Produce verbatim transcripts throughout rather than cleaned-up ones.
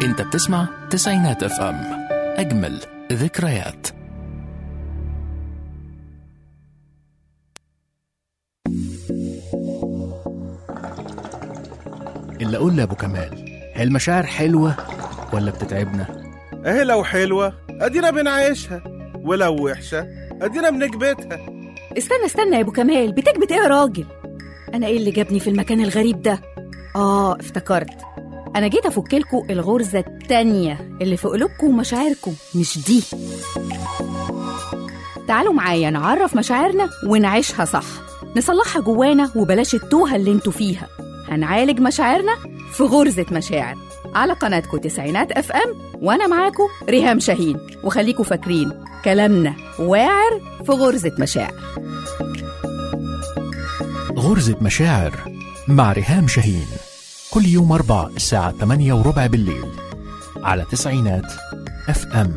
انت بتسمع تسعينات اف ام، اجمل ذكريات. اللي اقول لابو كمال، هي المشاعر حلوه ولا بتتعبنا؟ اهي لو حلوه ادينا بنعيشها، ولو وحشه ادينا بنكبتها. استنى استنى يا ابو كمال، بتكبت ايه يا راجل؟ انا ايه اللي جابني في المكان الغريب ده؟ اه افتكرت، انا جيت افكلكوا الغرزه التانيه اللي في قلوبكم ومشاعركم، مش دي. تعالوا معايا نعرف مشاعرنا ونعيشها صح، نصلحها جوانا وبلاش التوهه اللي انتوا فيها. هنعالج مشاعرنا في غرزه مشاعر على قناتكم تسعينات اف ام، وانا معاكم ريهام شاهين. وخليكوا فاكرين كلامنا واعر في غرزه مشاعر. غرزة مشاعر مع ريهام شاهين، كل يوم أربع الساعة ثمانية وربع بالليل على تسعينات اف ام.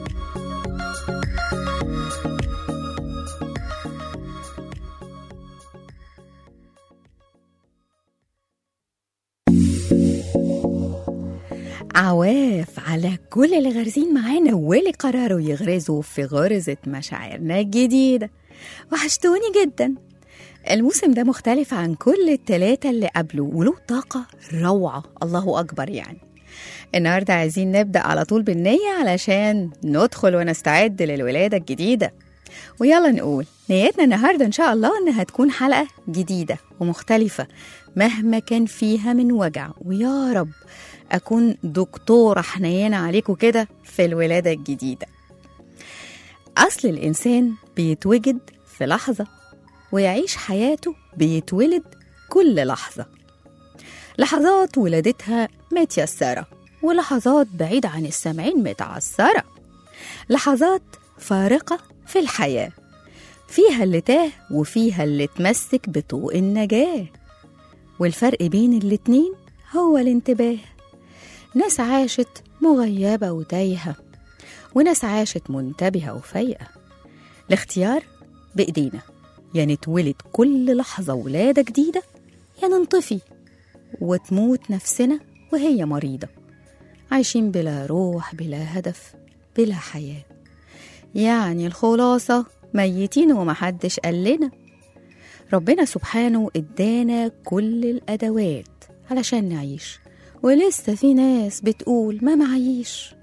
عواف على كل اللي غارزين معانا واللي قرروا يغرزوا في غرزة مشاعرنا الجديدة. وحشتوني جدا. الموسم ده مختلف عن كل التلاتة اللي قبله وله طاقة روعة، الله أكبر يعني. النهاردة عايزين نبدأ على طول بالنية علشان ندخل ونستعد للولادة الجديدة. ويلا نقول نيتنا النهاردة إن شاء الله إنها تكون حلقة جديدة ومختلفة مهما كان فيها من وجع، ويا رب أكون دكتورة حنينة عليكم كده في الولادة الجديدة. أصل الإنسان بيتوجد في لحظة ويعيش حياته بيتولد كل لحظة. لحظات ولادتها متيسرة، ولحظات بعيد عن السامعين متعثرة. لحظات فارقة في الحياة، فيها اللي تاه وفيها اللي تمسك بطوق النجاة. والفرق بين الاتنين هو الانتباه. ناس عاشت مغيبة وتايهة، وناس عاشت منتبهة وفايقة. الاختيار بإيدينا، يا نتولد كل لحظة ولادة جديدة، يا ننطفي وتموت نفسنا وهي مريضة، عايشين بلا روح بلا هدف بلا حياة. يعني الخلاصة ميتين ومحدش قال لنا. ربنا سبحانه ادانا كل الأدوات علشان نعيش، ولسه في ناس بتقول ما معيش.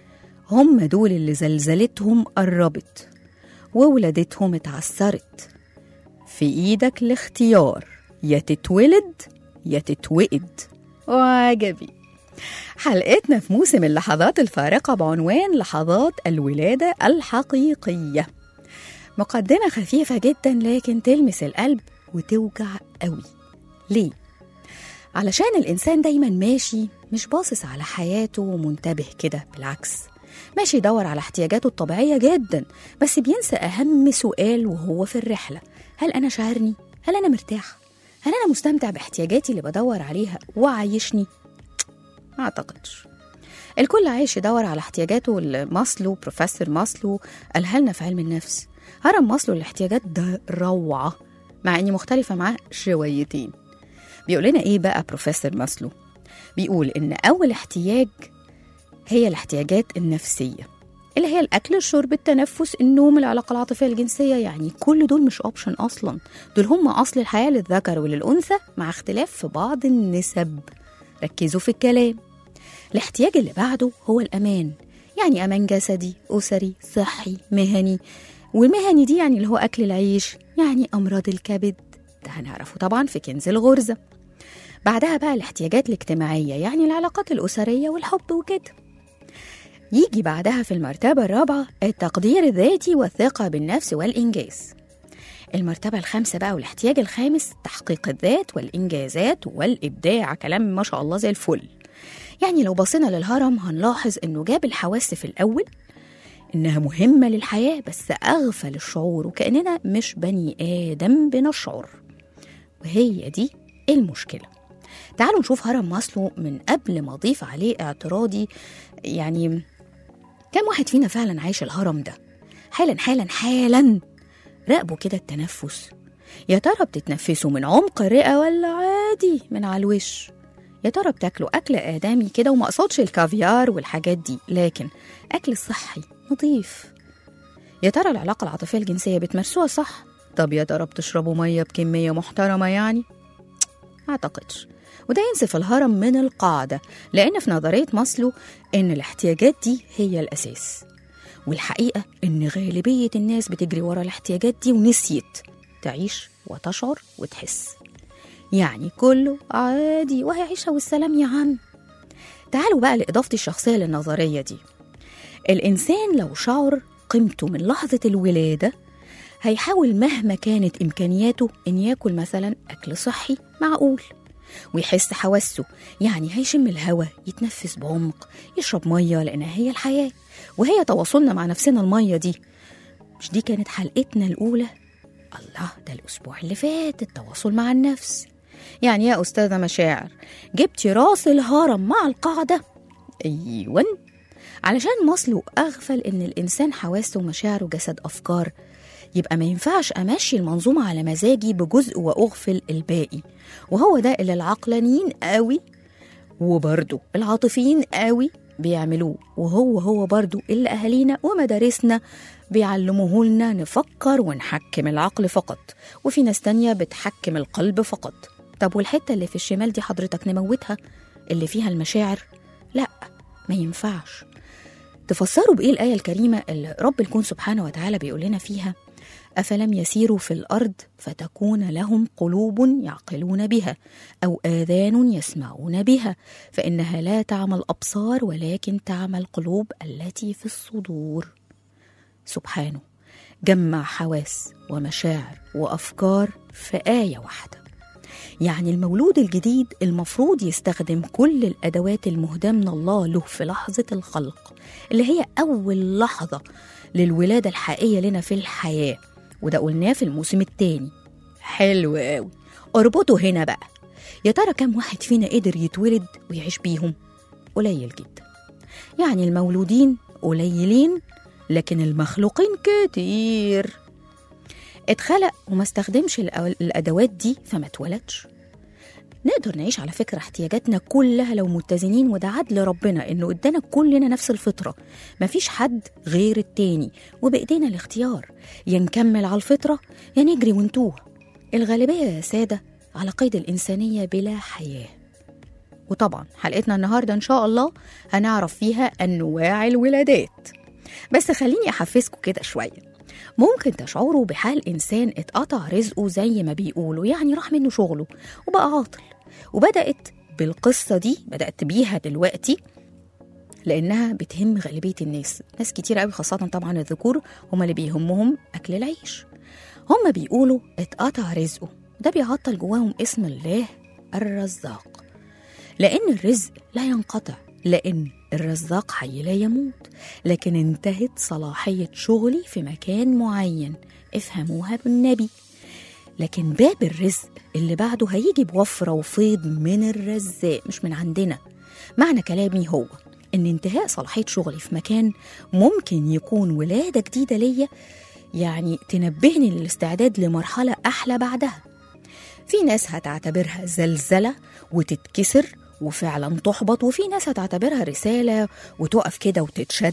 هم دول اللي زلزلتهم قربت وولادتهم اتعثرت. في ايدك الاختيار، يا تتولد يا تتوئد. وعجبي حلقتنا في موسم اللحظات الفارقة بعنوان لحظات الولادة الحقيقية. مقدمة خفيفة جدا لكن تلمس القلب وتوجع قوي. ليه؟ علشان الإنسان دايما ماشي مش باصص على حياته ومنتبه كده، بالعكس ماشي يدور على احتياجاته الطبيعية جدا، بس بينسى أهم سؤال وهو في الرحلة: هل أنا شاعرني؟ هل أنا مرتاح؟ هل أنا مستمتع باحتياجاتي اللي بدور عليها وعايشني؟ ما أعتقدش. الكل عايش يدور على احتياجاته اللي ماسلو، بروفيسور ماسلو قالها لنا في علم النفس. هرم ماسلو الاحتياجات ده روعة، مع إني مختلفة معاه شويتين. بيقول لنا إيه بقى بروفيسور ماسلو؟ بيقول إن أول احتياج هي الاحتياجات النفسية، اللي هي الأكل، الشرب، التنفس، النوم، العلاقة العاطفية الجنسية. يعني كل دول مش أوبشن أصلا، دول هم أصل الحياة للذكر وللأنثى مع اختلاف في بعض النسب. ركزوا في الكلام. الاحتياج اللي بعده هو الأمان، يعني أمان جسدي، أسري، صحي، مهني. والمهني دي يعني اللي هو أكل العيش، يعني أمراض الكبد، ده هنعرفه طبعا في كنز الغرزة. بعدها بقى الاحتياجات الاجتماعية، يعني العلاقات الأسرية والحب وكده. يجي بعدها في المرتبة الرابعة التقدير الذاتي والثقة بالنفس والإنجاز. المرتبة الخامسة بقى والاحتياج الخامس تحقيق الذات والإنجازات والإبداع. كلام ما شاء الله زي الفل. يعني لو بصينا للهرم هنلاحظ إنه جاب الحواس في الأول، إنها مهمة للحياة بس أغفل الشعور، وكأننا مش بني آدم بنشعر، وهي دي المشكلة. تعالوا نشوف هرم ماسلو من قبل ما أضيف عليه اعتراضي. يعني كم واحد فينا فعلا عايش الهرم ده؟ حالا حالا حالا راقبوا كده التنفس. يا ترى بتتنفسوا من عمق الرئة ولا عادي من على الوش؟ يا ترى بتاكلوا أكل آدمي كده، وما أقصدش الكافيار والحاجات دي، لكن أكل صحي نظيف؟ يا ترى العلاقة العاطفية الجنسية بتمارسوها صح؟ طب يا ترى بتشربوا مية بكمية محترمة يعني؟ أعتقدش. وده ينسف الهرم من القاعدة، لأن في نظرية ماسلو إن الاحتياجات دي هي الأساس، والحقيقة إن غالبية الناس بتجري ورا الاحتياجات دي ونسيت تعيش وتشعر وتحس. يعني كله عادي وهيعيشها والسلام يا عم. تعالوا بقى لإضافتي الشخصية للنظرية دي. الإنسان لو شعر قيمته من لحظة الولادة هيحاول مهما كانت إمكانياته إن ياكل مثلا أكل صحي معقول، ويحس حواسه، يعني هيشم الهواء، يتنفس بعمق، يشرب مية لأنها هي الحياة وهي تواصلنا مع نفسنا. المية دي مش دي كانت حلقتنا الأولى؟ الله، ده الأسبوع اللي فات التواصل مع النفس. يعني يا أستاذة مشاعر جبتي راس الهرم مع القاعدة؟ أيوان، علشان ماسلو أغفل إن الإنسان حواسه ومشاعره جسد أفكار، يبقى ما ينفعش أمشي المنظومة على مزاجي بجزء وأغفل الباقي. وهو ده اللي العقلانيين قوي وبرضو العاطفيين قوي بيعملوه، وهو هو برضو اللي أهالينا ومدارسنا بيعلموه لنا نفكر ونحكم العقل فقط، وفي ناس تانية بتحكم القلب فقط. طب والحتة اللي في الشمال دي حضرتك نموتها، اللي فيها المشاعر؟ لا، ما ينفعش. تفسروا بإيه الآية الكريمة اللي رب الكون سبحانه وتعالى بيقول لنا فيها: أفلم يسيروا في الأرض فتكون لهم قلوب يعقلون بها أو آذان يسمعون بها فإنها لا تعمى الأبصار ولكن تعمى القلوب التي في الصدور. سبحانه جمع حواس ومشاعر وأفكار في آية واحدة. يعني المولود الجديد المفروض يستخدم كل الأدوات المهداة من الله له في لحظة الخلق، اللي هي أول لحظة للولادة الحقيقية لنا في الحياة، وده قلناه في الموسم الثاني. حلو قوي. اربطوا هنا بقى، يا ترى كم واحد فينا قدر يتولد ويعيش بيهم؟ قليل جدا. يعني المولودين قليلين لكن المخلوقين كتير. اتخلق وما استخدمش الأدوات دي فما اتولدش. نقدر نعيش على فكرة احتياجاتنا كلها لو متزنين، وده عدل ربنا إنه ادانا كلنا نفس الفطرة، مفيش حد غير التاني، وبإيدينا الاختيار، يا نكمل على الفطرة يا نجري ونتوه. الغالبية يا سادة على قيد الإنسانية بلا حياة. وطبعا حلقتنا النهاردة إن شاء الله هنعرف فيها أنواع الولادات، بس خليني أحفزكم كده شوية. ممكن تشعروا بحال إنسان اتقطع رزقه زي ما بيقولوا، يعني راح منه شغله وبقى عاطل، وبدأت بالقصة دي بدأت بيها دلوقتي لأنها بتهم غالبية الناس. ناس كتير قوي خاصة طبعا الذكور هم اللي بيهمهم أكل العيش. هم بيقولوا اتقطع رزقه، ده بيعطل جواهم اسم الله الرزاق، لأن الرزق لا ينقطع، لأن الرزاق حي لا يموت، لكن انتهت صلاحية شغلي في مكان معين، افهموها بالنبي. لكن باب الرزق اللي بعده هيجي بوفرة وفيض من الرزاق مش من عندنا. معنى كلامي هو ان انتهاء صلاحية شغلي في مكان ممكن يكون ولادة جديدة ليا، يعني تنبهني للاستعداد لمرحلة أحلى بعدها. في ناس هتعتبرها زلزلة وتتكسر وفعلا تحبط، وفي ناس هتعتبرها رسالة وتقف كده وتتشد.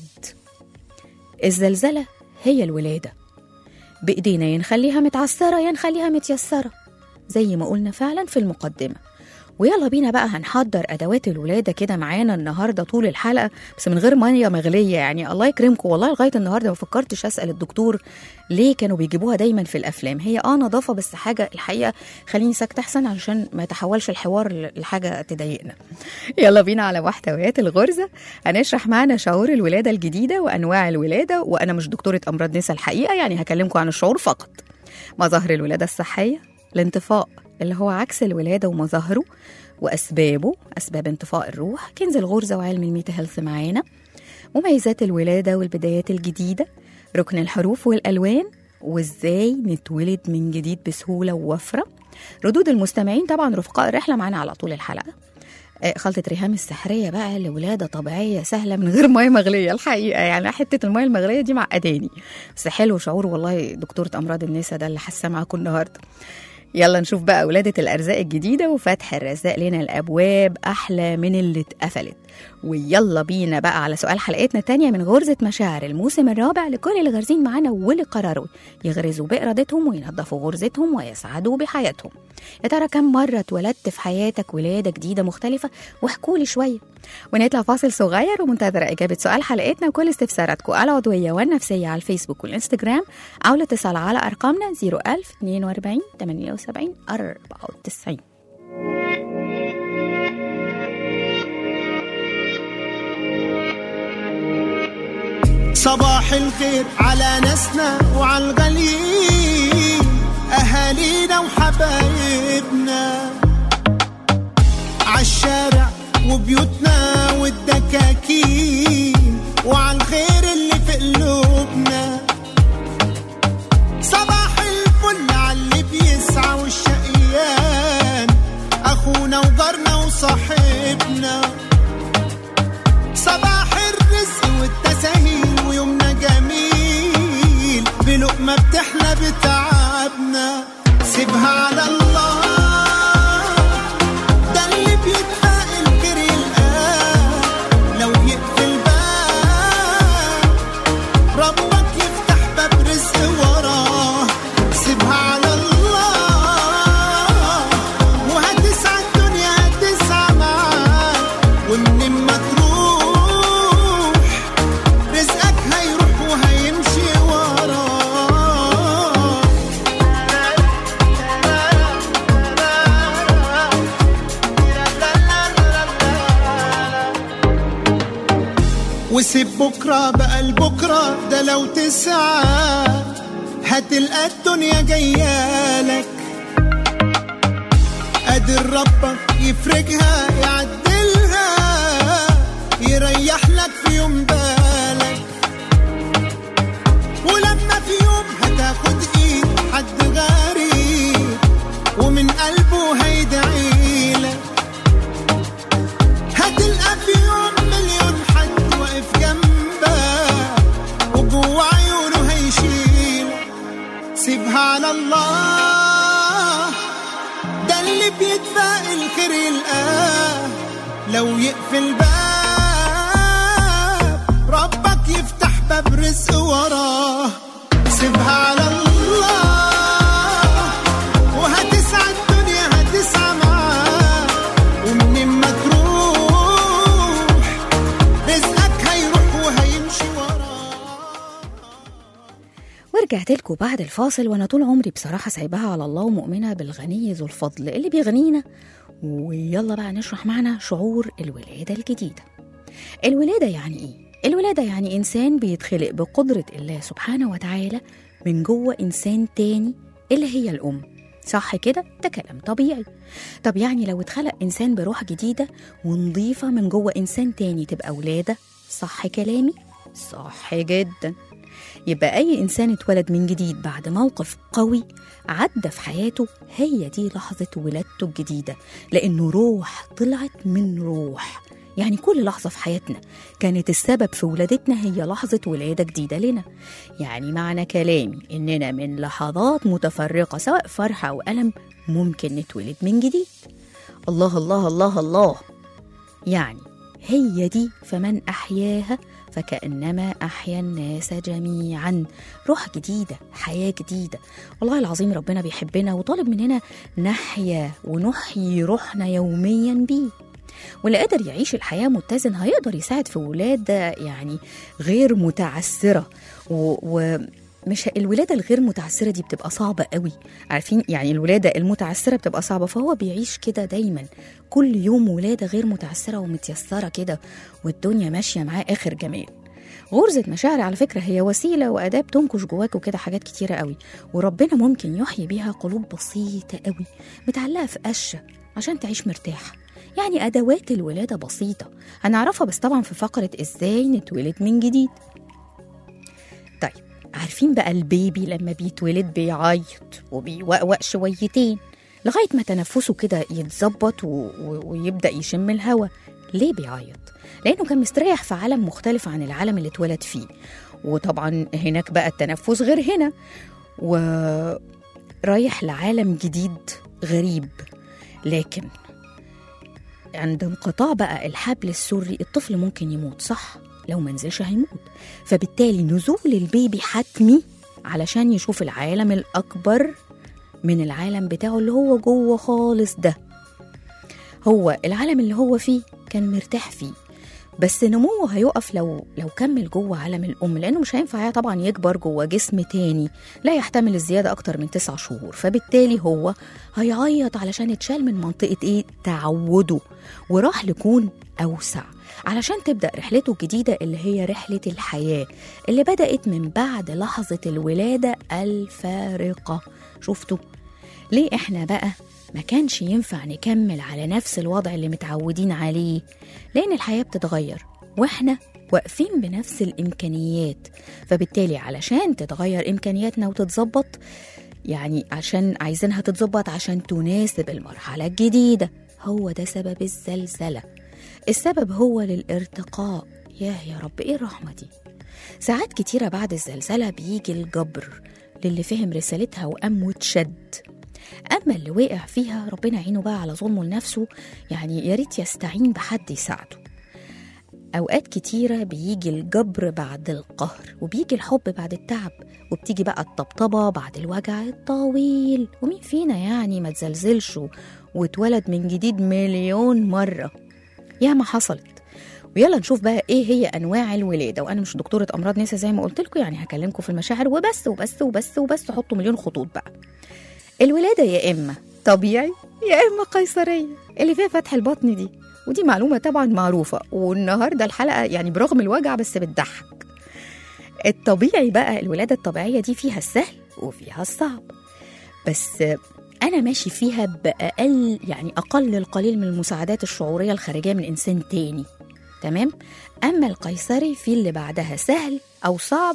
الزلزلة هي الولادة، بإيدينا ينخليها متعسرة ينخليها متيسرة زي ما قلنا فعلا في المقدمة. ويلا بينا بقى هنحضر أدوات الولادة كده معانا النهاردة طول الحلقة، بس من غير مية مغلية. يعني الله يكرمكم، والله لغاية النهاردة ما فكرتش أسأل الدكتور ليه كانوا بيجيبوها دايما في الأفلام. هي آه نظافة، بس حاجة الحقيقة خليني ساكتة أحسن علشان ما يتحولش الحوار لحاجة تضايقنا. يلا بينا على محتويات الغرزة. هنشرح معنا شعور الولادة الجديدة وأنواع الولادة، وأنا مش دكتورة أمراض نساء الحقيقة، يعني هكلمكم عن الشعور فقط. مظاهر الولادة الصحية، الانطفاء اللي هو عكس الولادة ومظاهره وأسبابه، أسباب انطفاء الروح، كنز الغرزة وعلم الميتا هيلث معانا، مميزات الولادة والبدايات الجديدة، ركن الحروف والألوان، وإزاي نتولد من جديد بسهولة ووفرة، ردود المستمعين طبعا رفقاء الرحلة معانا على طول الحلقة، خلطة ريهام السحرية بقى لولادة طبيعية سهلة من غير مية مغلية. الحقيقة يعني حتة المية المغلية دي معقداني، بس حلو شعور والله دكتورة أمراض النساء ده اللي حاسة معاكم النهاردة. يلا نشوف بقى ولادة الأرزاق الجديدة وفتح الرزاق لنا الأبواب أحلى من اللي اتقفلت. ويلا بينا بقى على سؤال حلقتنا التانية من غرزة مشاعر الموسم الرابع لكل اللي غارزين معانا واللي قرروا يغرزوا بإرادتهم وينظفوا غرزتهم ويسعدوا بحياتهم. يا ترى كم مرة اتولدت في حياتك ولادة جديدة مختلفة؟ واحكولي شوية. ونطلع فاصل صغير ومنتظرة إجابة سؤال حلقتنا وكل استفساراتكم العضوية والنفسية على الفيسبوك والإنستجرام أو الاتصال على أرقامنا صفر ألف اثنين وأربعين ثمانية وسبعين أربعة وتسعين. صباح الخير على ناسنا وعلى الغاليين، أهالينا وحبايبنا عالشارع وبيوتنا والدكاكين، وعلى الخير اللي في قلوبنا. صباح الفل عاللي بيسعى والشقيان، أخونا وجارنا وصاحبنا. صباح الرزق والتساهيل ويومنا جميل، بلقمة بتحلى بتعبنا. سيبها على الله، ده اللي بيدفع الخير يلقاه. لو يقفل باب ربك يفتح باب رزق وراه. سيبها على الله وهتسعى الدنيا هتسعى معاك، ومن ما تروح رزقك هيروح وهيمشي وراه. وسيب بكرة بقى لبكرة، ده لو تسعى هتلقى الدنيا جايالك. قادر ربك يفرجها يعدلها، يريح لك في يوم بالك. ولما في يوم هتاخد ايد حد غريب ومن قلبه هيدعيلك، هتلقى في يوم مليون حد واقف جنبك وجوه عيونه هيشيلك. سيبها على الله، ده اللي بيدفع الخير يلقاه. لو يقفل باب ربك يفتح باب رزق وراه. سيبها على الله وهتسعى الدنيا هتسعى معاه، ومن ما تروح رزقك هيروح وهيمشي وراه. ورجعت لكم بعد الفاصل وانا طول عمري بصراحة سايباها على الله ومؤمنة بالغني ذو الفضل اللي بيغنينا. ويلا بقى نشرح معنا شعور الولادة الجديدة. الولادة يعني ايه؟ الولادة يعني إنسان بيتخلق بقدرة الله سبحانه وتعالى من جوه إنسان تاني اللي هي الأم. صح كده؟ ده كلام طبيعي. طب يعني لو اتخلق إنسان بروح جديدة ونضيفة من جوه إنسان تاني تبقى ولادة، صح كلامي؟ صح جدا. يبقى أي إنسان اتولد من جديد بعد موقف قوي عدى في حياته، هي دي لحظة ولادته الجديدة، لأنه روح طلعت من روح. يعني كل لحظة في حياتنا كانت السبب في ولادتنا هي لحظة ولادة جديدة لنا. يعني معنى كلامي إننا من لحظات متفرقة سواء فرحة أو ألم ممكن نتولد من جديد. الله الله الله الله. يعني هي دي فمن أحياها فكأنما أحيا الناس جميعا. روح جديدة، حياة جديدة. والله العظيم ربنا بيحبنا وطالب مننا نحيا ونحيي روحنا يوميا بيه. واللي قادر يعيش الحياة متزن هيقدر يساعد في ولادة يعني غير متعسرة. ومش الولادة الغير متعسرة دي بتبقى صعبة قوي، عارفين يعني الولادة المتعسرة بتبقى صعبة، فهو بيعيش كده دايما كل يوم ولادة غير متعسرة ومتيسرة كده، والدنيا ماشية معاه آخر جمال. غرزة مشاعر على فكرة هي وسيلة وأداة بتنكش جواكوا كده حاجات كتيرة قوي، وربنا ممكن يحيي بيها قلوب بسيطة قوي متعلقة في قشة عشان تعيش مرتاحة. يعني أدوات الولادة بسيطة هنعرفها بس طبعا في فقرة إزاي نتولد من جديد. طيب عارفين بقى البيبي لما بيتولد بيعيط وبيوقوق شويتين لغاية ما تنفسه كده يتظبط و... و... ويبدأ يشم الهواء. ليه بيعيط؟ لأنه كان مستريح في عالم مختلف عن العالم اللي اتولد فيه، وطبعا هناك بقى التنفس غير هنا. و رايح لعالم جديد غريب، لكن عند انقطاع بقى الحبل السري الطفل ممكن يموت، صح؟ لو منزلش هيموت. فبالتالي نزول البيبي حتمي علشان يشوف العالم الأكبر من العالم بتاعه اللي هو جوه خالص ده. هو العالم اللي هو فيه كان مرتاح فيه، بس نموه هيقف لو لو كمل جوه عالم الأم، لأنه مش هينفع طبعا يكبر جوه جسم تاني لا يحتمل الزيادة أكتر من تسع شهور. فبالتالي هو هيعيط علشان يتشال من منطقة إيه؟ تعوده، وراح لكون أوسع علشان تبدأ رحلته الجديدة اللي هي رحلة الحياة اللي بدأت من بعد لحظة الولادة الفارقة. شفتوا؟ ليه إحنا بقى ما كانش ينفع نكمل على نفس الوضع اللي متعودين عليه؟ لأن الحياة بتتغير وإحنا واقفين بنفس الإمكانيات. فبالتالي علشان تتغير إمكانياتنا وتتظبط، يعني عشان عايزينها تتظبط عشان تناسب المرحلة الجديدة. هو ده سبب الزلزلة. السبب هو للارتقاء. ياه يا رب، إيه الرحمة دي؟ ساعات كتيرة بعد الزلزلة بيجي الجبر للي فهم رسالتها وقام واتشد. أما اللي وقع فيها ربنا يعينه بقى على ظلمه لنفسه، يعني يا ريت يستعين بحد يساعده. أوقات كتيرة بيجي الجبر بعد القهر، وبيجي الحب بعد التعب، وبتيجي بقى الطبطبة بعد الوجع الطويل. ومين فينا يعني ما تزلزلش واتولد من جديد مليون مرة؟ ياما حصلت. ويلا نشوف بقى ايه هي انواع الولاده. وانا مش دكتوره امراض نساء زي ما قلت لكم، يعني هكلمكم في المشاعر وبس وبس وبس وبس. حطوا مليون خطوط بقى. الولاده يا اما طبيعي يا اما قيصريه، اللي فيها فتح البطن دي، ودي معلومه طبعا معروفه، والنهارده الحلقه يعني برغم الوجع بس بتضحك. الطبيعي بقى، الولاده الطبيعيه دي فيها السهل وفيها الصعب، بس أنا ماشي فيها بأقل يعني أقل القليل من المساعدات الشعورية الخارجية من إنسان تاني، تمام؟ أما القيصري في اللي بعدها سهل أو صعب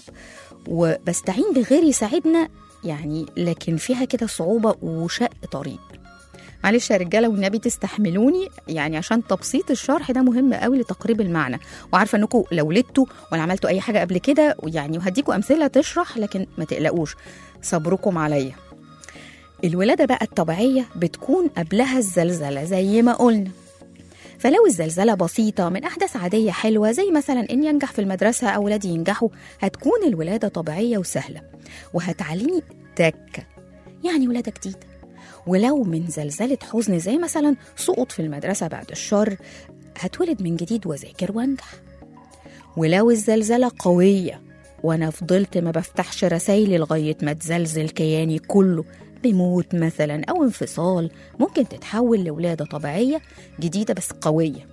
وبستعين بغيري يساعدنا يعني، لكن فيها كده صعوبة وشق طريق. معلش يا رجالة والنبي تستحملوني، يعني عشان تبسيط الشرح ده مهم قوي لتقريب المعنى. وعارفة أنكم لو ولدتوا ولا عملتوا أي حاجة قبل كده يعني، وهديكوا أمثلة تشرح، لكن ما تقلقوش، صبركم عليا. الولادة بقى الطبيعية بتكون قبلها الزلزلة زي ما قلنا. فلو الزلزلة بسيطة من أحداث عادية حلوة زي مثلا إن ينجح في المدرسة أو ولادي ينجحوا، هتكون الولادة طبيعية وسهلة وهتعليني تكة، يعني ولادة جديدة. ولو من زلزلة حزن زي مثلا سقط في المدرسة بعد الشر، هتولد من جديد وذاكر وانجح. ولو الزلزلة قوية وأنا فضلت ما بفتحش رسايلي لغاية ما تزلزل كياني كله بموت مثلا أو انفصال، ممكن تتحول لولادة طبيعية جديدة بس قوية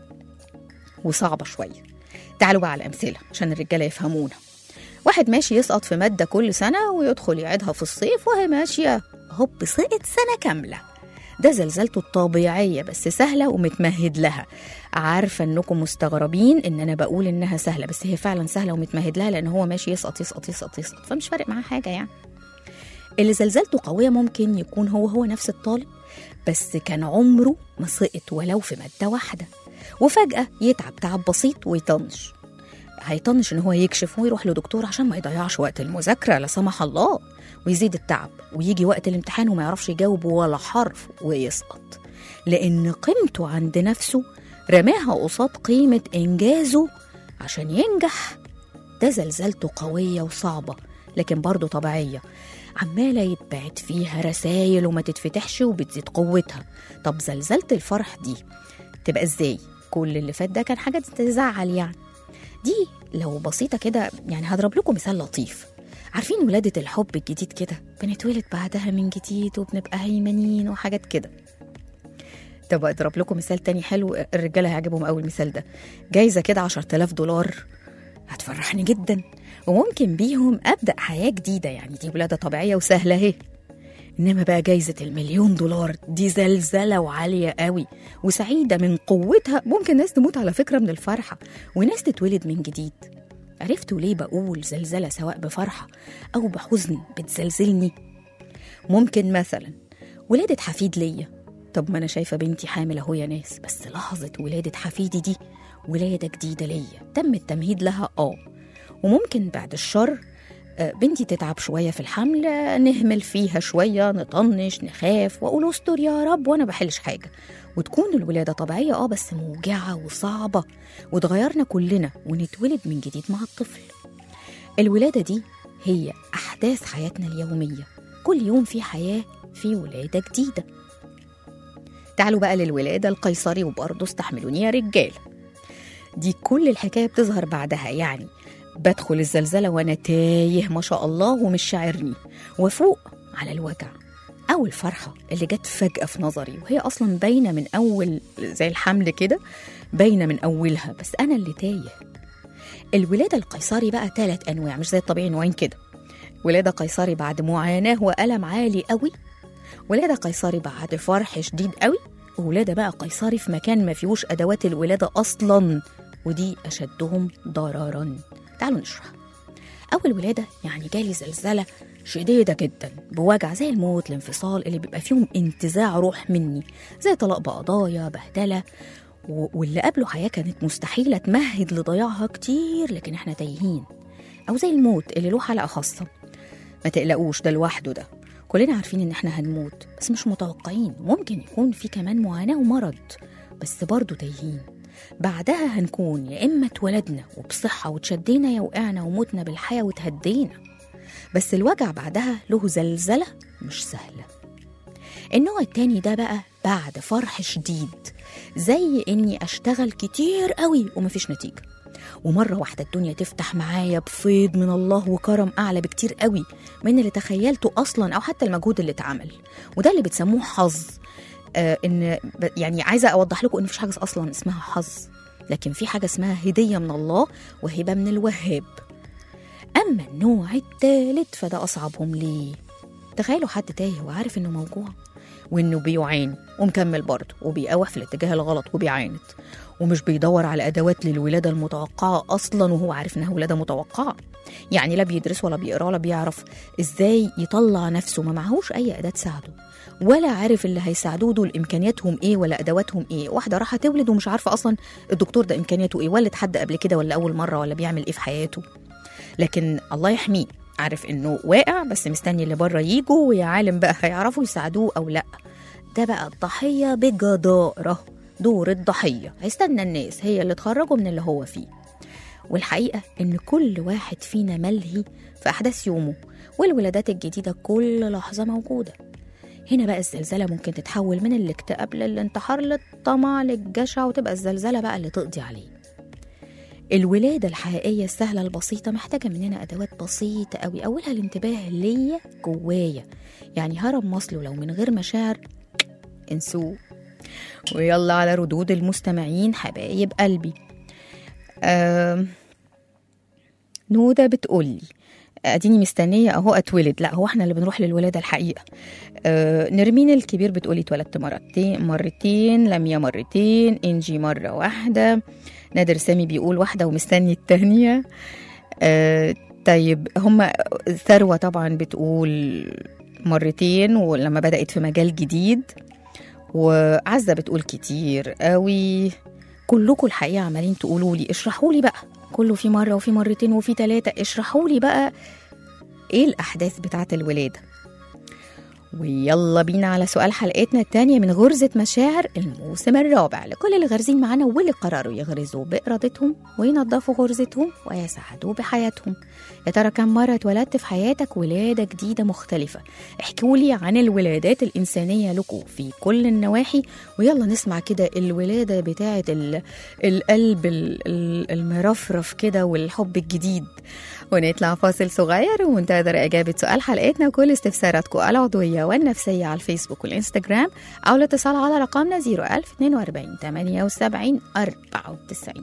وصعبة شوية. تعالوا بقى على أمثلة عشان الرجالة يفهمونا. واحد ماشي يسقط في مادة كل سنة ويدخل يعيدها في الصيف وهي ماشية هوب سقط سنة كاملة. ده زلزلته الطبيعية بس سهلة ومتمهد لها. عارفة انكم مستغربين ان انا بقول انها سهلة، بس هي فعلا سهلة ومتمهد لها، لان هو ماشي يسقط يسقط يسقط يسقط فمش فارق معاه حاجة يعني. اللي زلزلته قوية ممكن يكون هو هو نفس الطالب بس كان عمره ما سقط ولو في مادة واحدة، وفجأة يتعب تعب بسيط ويطنش. هيطنش ان هو يكشف ويروح لدكتور عشان ما يضيعش وقت المذاكرة لا سمح الله، ويزيد التعب ويجي وقت الامتحان وما يعرفش يجاوب ولا حرف ويسقط، لأن قيمته عند نفسه رماها قصاد قيمة إنجازه عشان ينجح. ده زلزلته قوية وصعبة لكن برضه طبيعية، عمالة يتبعت فيها رسائل وما تتفتحش وبتزيد قوتها. طب زلزلة الفرح دي تبقى ازاي؟ كل اللي فات ده كان حاجة تزعل يعني. دي لو بسيطة كده يعني هضرب لكم مثال لطيف. عارفين ولادة الحب الجديد كده، بنتولد بعدها من جديد وبنبقى هيمنين وحاجات كده. طب اضرب لكم مثال تاني حلو، الرجالة هيعجبهم قوي المثال ده. جايزة كده عشرة آلاف دولار هتفرحني جدا، وممكن بيهم أبدأ حياة جديدة، يعني دي ولادة طبيعية وسهلة اهي. إنما بقى جايزة المليون دولار دي زلزلة وعالية قوي وسعيدة من قوتها، ممكن ناس تموت على فكرة من الفرحة وناس تتولد من جديد. عرفتوا ليه بقول زلزلة سواء بفرحة أو بحزن بتزلزلني؟ ممكن مثلا ولادة حفيد ليا، طب ما أنا شايفة بنتي حامل أهو يا ناس، بس لحظة ولادة حفيدي دي ولادة جديدة ليا تم التمهيد لها آه وممكن بعد الشر بنتي تتعب شوية في الحمل، نهمل فيها شوية، نطنش، نخاف، وأقول استر يا رب وأنا بحلش حاجة، وتكون الولادة طبيعية اه بس موجعة وصعبة، وتغيرنا كلنا ونتولد من جديد مع الطفل. الولادة دي هي أحداث حياتنا اليومية، كل يوم في حياة، في ولادة جديدة. تعالوا بقى للولادة القيصري، وبرضه استحملوني يا رجال. دي كل الحكاية بتظهر بعدها، يعني بدخل الزلزلة وأنا تايه ما شاء الله ومش شاعرني، وفوق على الوجع أو الفرحة اللي جت فجأة في نظري، وهي أصلا باينة من أول زي الحمل كده، باينة من أولها، بس أنا اللي تايه. الولادة القيصري بقى ثلاث أنواع، مش زي الطبيعي نوعين كده. ولادة قيصري بعد معاناة وألم عالي قوي، ولادة قيصري بعد فرح شديد قوي، وولادة بقى قيصري في مكان ما فيهوش أدوات الولادة أصلا، ودي أشدهم ضررا. تعالوا نشرح. أول ولادة يعني جالي زلزلة شديدة جدا بوجع زي الموت، الانفصال اللي بيبقى فيهم انتزاع روح مني، زي طلاق بقضايا، بهدلة، واللي قبله حياة كانت مستحيلة تمهد لضياعها كتير لكن احنا تايهين، أو زي الموت اللي له حلقة خاصة. ما تقلقوش، ده لوحده، ده كلنا عارفين ان احنا هنموت بس مش متوقعين، ممكن يكون في كمان معاناة ومرض بس برضو تايهين. بعدها هنكون يا إما اتولدنا وبصحة وتشدينا، يا وقعنا وموتنا بالحياة وتهدينا، بس الوجع بعدها له زلزلة مش سهلة. النوع التاني ده بقى بعد فرح شديد، زي إني أشتغل كتير قوي ومفيش نتيجة، ومرة واحدة الدنيا تفتح معايا بفيض من الله وكرم أعلى بكتير قوي من اللي تخيلته أصلا أو حتى المجهود اللي اتعمل، وده اللي بتسموه حظ. آه إن يعني عايزة أوضح لكم إن مفيش حاجة أصلا اسمها حظ، لكن في حاجة اسمها هدية من الله وهبة من الوهاب. أما النوع الثالث فده أصعبهم. ليه؟ تخيلوا حد تايه وعارف إنه موجوع وإنه بيعاني ومكمل برضه وبيقاوح في الاتجاه الغلط وبيعاند، ومش بيدور على أدوات للولادة المتوقعة أصلا وهو عارف إنها ولادة متوقعة. يعني لا بيدرس ولا بيقرأ ولا بيعرف إزاي يطلع نفسه، ما معهوش أي أداة تساعده، ولا عارف اللي هيساعدوه دول إمكانياتهم إيه ولا أدواتهم إيه. واحدة راح تولد ومش عارفة أصلا الدكتور ده إمكانياته إيه، ولد حد قبل كده ولا أول مرة، ولا بيعمل إيه في حياته. لكن الله يحميه، عارف إنه واقع بس مستني اللي بره ييجوا ويا عالم بقى هيعرفوا يساعدوه أو لأ. ده بقى الضحية بجدارة، دور الضحية، هيستنى الناس هي اللي تخرجه من اللي هو فيه. والحقيقة إن كل واحد فينا ملهي في أحداث يومه، والولادات الجديدة كل لحظة موجودة. هنا بقى الزلزلة ممكن تتحول من الاكتئاب للانتحار للطمع للجشع، وتبقى الزلزلة بقى اللي تقضي عليه. الولادة الحقيقية السهلة البسيطة محتاجة مننا أدوات بسيطة قوي، أولها الانتباه ليا جوايا، يعني هرم مصله لو من غير مشاعر انسوه. ويلا على ردود المستمعين حبايب قلبي. آه نودة بتقولي اديني مستنيه اهو اتولد. لا، هو احنا اللي بنروح للولاده الحقيقه. آه نرمين الكبير بتقولي اتولدت مرتين مرتين لميا مرتين، انجي مره واحده. نادر سامي بيقول واحده ومستني التانيه. آه طيب هما ثروه طبعا بتقول مرتين ولما بدات في مجال جديد، وعزه بتقول كتير قوي. كلكم الحقيقه عمالين تقولوا لي اشرحوا لي بقى، كله في مرة وفي مرتين وفي ثلاثة، اشرحوا لي بقى ايه الأحداث بتاعة الولادة. ويلا بينا على سؤال حلقتنا الثانية من غرزة مشاعر الموسم الرابع، لكل اللي غارزين معانا واللي قرروا يغرزوا بإرادتهم وينظفوا غرزتهم ويسعدوا بحياتهم. يا ترى كم مرة اتولدت في حياتك ولادة جديدة مختلفة؟ احكوا لي عن الولادات الإنسانية لكم في كل النواحي، ويلا نسمع كده الولادة بتاعة القلب المرفرف كده والحب الجديد. ونطلع فاصل صغير وننتظر إجابة سؤال حلقتنا وكل استفساراتكم العضوية والنفسية على الفيسبوك والإنستغرام، أو الاتصال على رقمنا صفر ألف اثنين وأربعين ثمانية وسبعين أربعة وتسعين.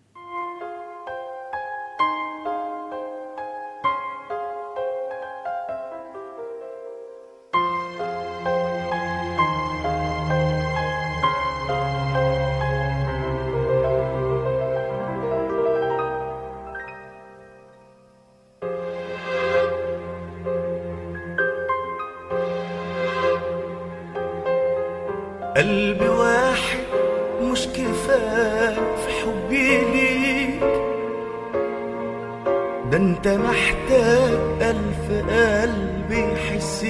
قلبي واحد مش كفاية في حبي ليك، ده انت محتاج ألف قلب يحس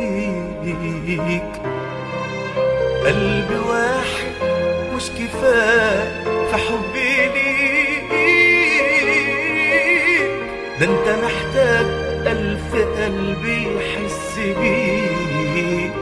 بيك. قلب واحد مش كفاية في حبي ليك، ده انت محتاج ألف قلب يحس بيك.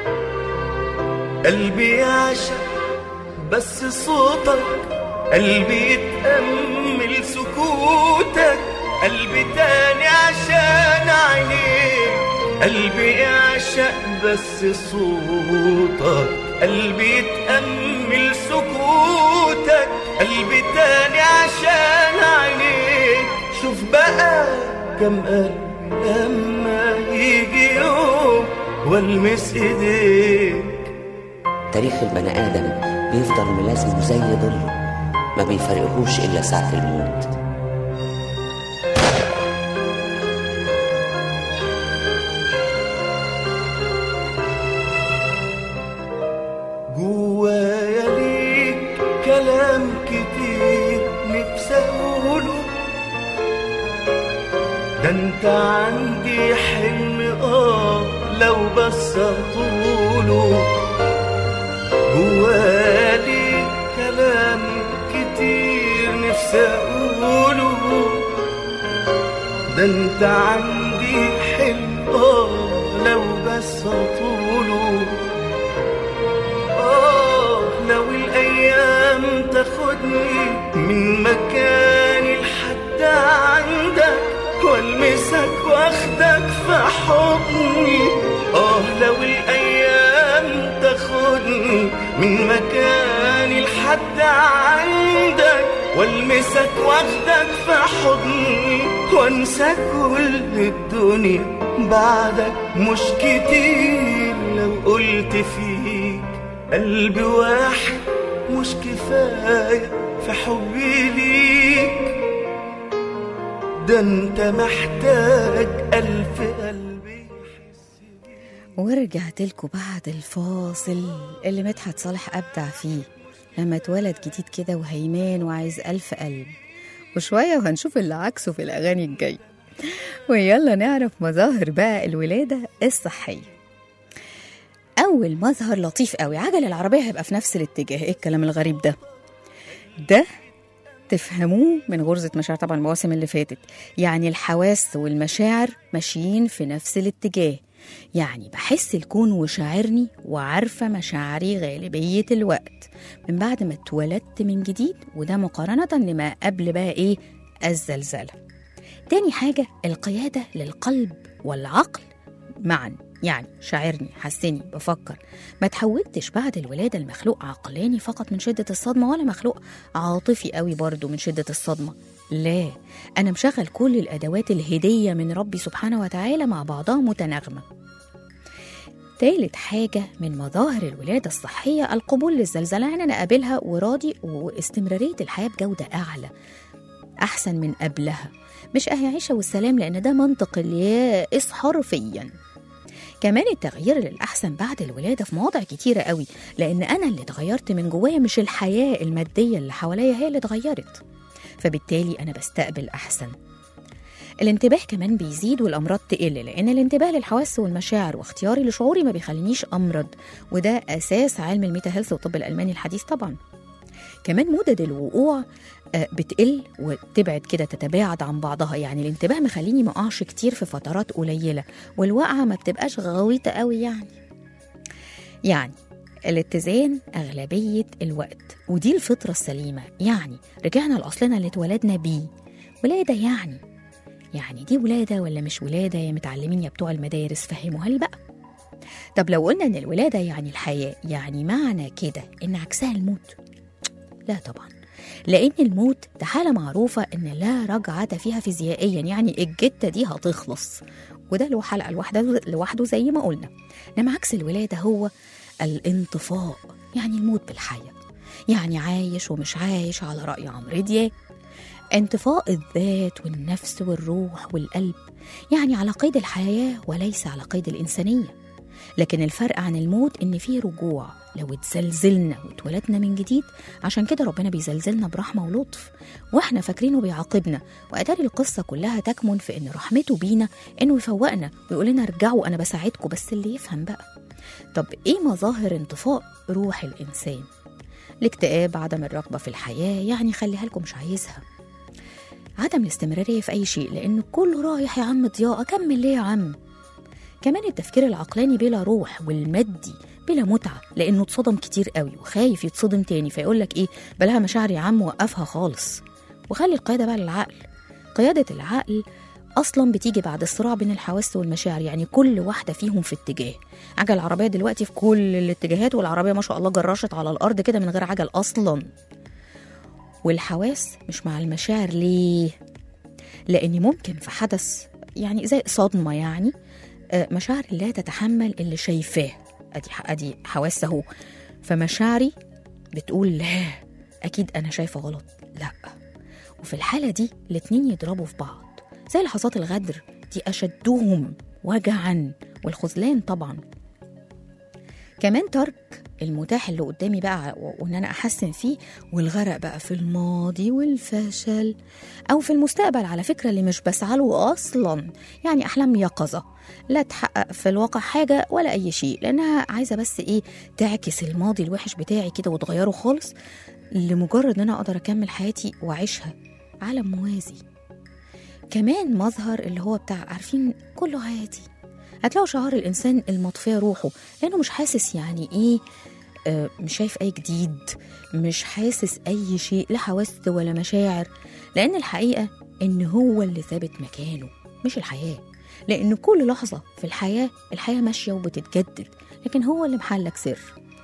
قلبي يعشق بس صوتك، قلبي يتأمل سكوتك، قلبي تاني عشان عينيك. قلبي يعشق بس صوتك، قلبي يتأمل سكوتك، قلبي تاني عشان عينيك. شوف بقى كم قلبي لما يجي يوم والمس ايديك. تاريخ البني آدم بيفضل ملازمه زي ظله، ما بيفرقهوش إلا ساعة الموت. جوايا ليك كلام كتير نفسي أقوله، ده انت عندي حلم اه لو بس أطوله. جوالي كلام كتير نفسي أقوله، ده انت عندي حلم اه لو بس أطوله. آه لو الأيام تاخدني من مكاني لحد عندك والمسك واخدك في حضني. آه لو الأيام تاخدني من مكاني لحد عندك والمسك واخدك في حضني، وانسى كل الدنيا بعدك مش كتير. لو قلت فيك قلب واحد مش كفاية في حبي ليك، ده انت محتاج ألف قلب. ورجعت لكم بعد الفاصل اللي مدحت صالح أبدع فيه لما اتولد جديد كده وهيمان وعايز ألف قلب، وشوية وهنشوف اللي عكسه في الأغاني الجاية. ويلا نعرف مظاهر بقى الولادة الصحية. أول مظهر لطيف قوي، عجل العربية هيبقى في نفس الاتجاه. إيه الكلام الغريب ده؟ ده تفهموه من غرزة مشاعر طبعا المواسم اللي فاتت، يعني الحواس والمشاعر ماشيين في نفس الاتجاه. يعني بحس الكون وشاعرني وعارفة مشاعري غالبية الوقت من بعد ما اتولدت من جديد، وده مقارنة لما قبل بقى إيه الزلزلة. تاني حاجة القيادة للقلب والعقل معا، يعني شاعرني حسني بفكر. ما تحولتش بعد الولادة المخلوق عقلاني فقط من شدة الصدمة، ولا مخلوق عاطفي قوي برضو من شدة الصدمة. لا، أنا مشغل كل الأدوات الهدية من ربي سبحانه وتعالى مع بعضها متناغمة. ثالث حاجة من مظاهر الولادة الصحية القبول للزلزلة، يعني أنا قابلها وراضي، واستمرارية الحياة بجودة أعلى أحسن من قبلها، مش أهي عيشة والسلام، لأن ده منطق اليائس حرفياً. كمان التغيير للأحسن بعد الولادة في مواضع كتيرة قوي، لأن أنا اللي اتغيرت من جوايا، مش الحياة المادية اللي حواليا هي اللي اتغيرت، فبالتالي أنا بستقبل أحسن. الانتباه كمان بيزيد والأمراض تقل، لأن الانتباه للحواس والمشاعر واختياري لشعوري ما بيخلينيش أمرض، وده أساس علم الميتا هيلث والطب الألماني الحديث طبعا. كمان مدد الوقوع بتقل وتبعد كده، تتباعد عن بعضها، يعني الانتباه مخليني ما اقعش كتير في فترات قليلة، والوقعة ما بتبقاش غويطة قوي. يعني يعني الاتزان أغلبية الوقت، ودي الفطرة السليمة. يعني رجعنا لأصلنا اللي اتولدنا بيه. ولادة يعني يعني دي ولادة ولا مش ولادة؟ يا متعلمين يا بتوع المدارس فهموها لي بقى. طب لو قلنا ان الولادة يعني الحياة، يعني معنى كده ان عكسها الموت؟ لا طبعا، لأن الموت ده حالة معروفة إن لا رجعة فيها فيزيائيا، يعني الجتة دي هتخلص، وده له حلقة لوحده لوحده زي ما قلنا. إنما عكس الولادة هو الانطفاء، يعني الموت بالحياة، يعني عايش ومش عايش على رأي عمرو دياب. انطفاء الذات والنفس والروح والقلب، يعني على قيد الحياة وليس على قيد الإنسانية. لكن الفرق عن الموت إن فيه رجوع لو اتزلزلنا واتولدنا من جديد. عشان كده ربنا بيزلزلنا برحمة ولطف وإحنا فاكرينه بيعاقبنا، وأداري القصة كلها تكمن في إن رحمته بينا إنه يفوقنا ويقول لنا ارجعوا أنا بساعدكم، بس اللي يفهم بقى. طب إيه مظاهر انطفاء روح الإنسان؟ الاكتئاب، عدم الرغبة في الحياة، يعني خليها لكم مش عايزها. عدم الاستمرارية في أي شيء لأنه كله رايح يا عم ضياء، أكمل ليه يا عم. كمان التفكير العقلاني بلا روح، والمادي بلا متعة لأنه اتصدم كتير قوي وخايف يتصدم تاني، فيقولك إيه بلاها مشاعر يا عم وقفها خالص. وخلي القيادة بقى للعقل. قيادة العقل أصلا بتيجي بعد الصراع بين الحواس والمشاعر، يعني كل واحدة فيهم في اتجاه. عجل العربية دلوقتي في كل الاتجاهات، والعربية ما شاء الله جرشت على الأرض كده من غير عجل أصلا. والحواس مش مع المشاعر. ليه؟ لأن ممكن في حدث يعني زي صدمة، يعني مشاعر لا تتحمل اللي شايفاه، أدي أدي حواس أهو، فمشاعري بتقول لا أكيد أنا شايفة غلط، لا. وفي الحالة دي الاتنين يضربوا في بعض، زي لحظات الغدر دي أشدهم وجعا، والخذلان طبعا. كمان ترك المتاح اللي قدامي بقى وان انا احسن فيه، والغرق بقى في الماضي والفشل، او في المستقبل على فكرة اللي مش بسعى له اصلا، يعني احلام يقظة لا تحقق في الواقع حاجة ولا اي شيء، لانها عايزة بس ايه تعكس الماضي الوحش بتاعي كده وتغيره خالص، لمجرد ان انا اقدر اكمل حياتي واعيشها عالم موازي. كمان مظهر اللي هو بتاع عارفين كله عادي، هتلاقوا شعار الإنسان المطفية روحه، لأنه مش حاسس يعني إيه، آه مش شايف أي جديد، مش حاسس أي شيء، لا حواس ولا مشاعر، لأن الحقيقة إن هو اللي ثابت مكانه مش الحياة، لأن كل لحظة في الحياة الحياة ماشية وبتتجدد، لكن هو اللي محلك سر.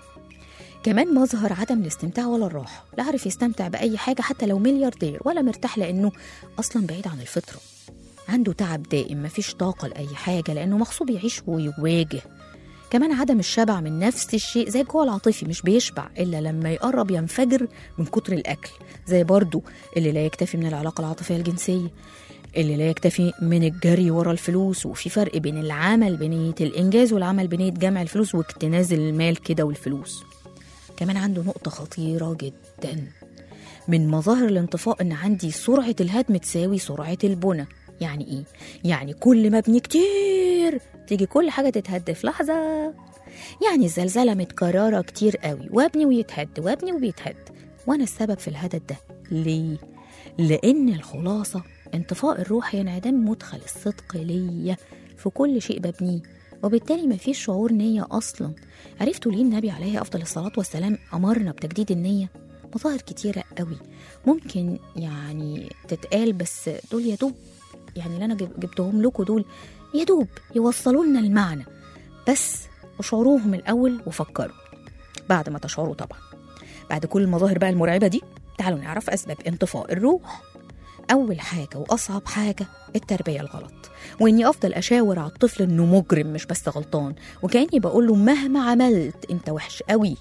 كمان مظهر عدم الاستمتاع ولا الراحة، لا عارف يستمتع بأي حاجة حتى لو ملياردير، ولا مرتاح لأنه أصلا بعيد عن الفطرة، عنده تعب دائم، مفيش طاقة لأي حاجة لأنه مغصوب يعيش ويواجه. كمان عدم الشبع من نفس الشيء، زي الجوع العاطفي مش بيشبع إلا لما يقرب ينفجر من كتر الأكل، زي برضو اللي لا يكتفي من العلاقة العاطفية الجنسية، اللي لا يكتفي من الجري ورا الفلوس. وفي فرق بين العمل بنية الإنجاز والعمل بنية جمع الفلوس واكتناز المال كده والفلوس. كمان عنده نقطة خطيرة جدا من مظاهر الانطفاء، إن عندي سرعة الهدم تساوي سرعة البنى. يعني ايه؟ يعني كل ما ابني كتير تيجي كل حاجة تتهد في لحظة، يعني الزلزلة متكررة كتير قوي، وابني ويتهد وابني وبيتهد، وانا السبب في الهدد ده. ليه؟ لان الخلاصة انطفاء الروح هي انعدام مدخل الصدق ليا في كل شيء ببنيه، وبالتالي ما فيش شعور نية اصلا. عرفتوا ليه النبي عليه افضل الصلاة والسلام امرنا بتجديد النية؟ مظاهر كتيرة قوي ممكن يعني تتقال، بس دول يا دوب يعني اللي أنا جبتهم لكم دول يا دوب يوصلوا لنا المعنى بس، وشعروهم الأول وفكروا بعد ما تشعروا. طبعا بعد كل المظاهر بقى المرعبة دي، تعالوا نعرف أسباب انطفاء الروح. أول حاجة وأصعب حاجة التربية الغلط، وإني أفضل أشاور على الطفل إنه مجرم مش بس غلطان، وكأني بقول له مهما عملت أنت وحش قوي.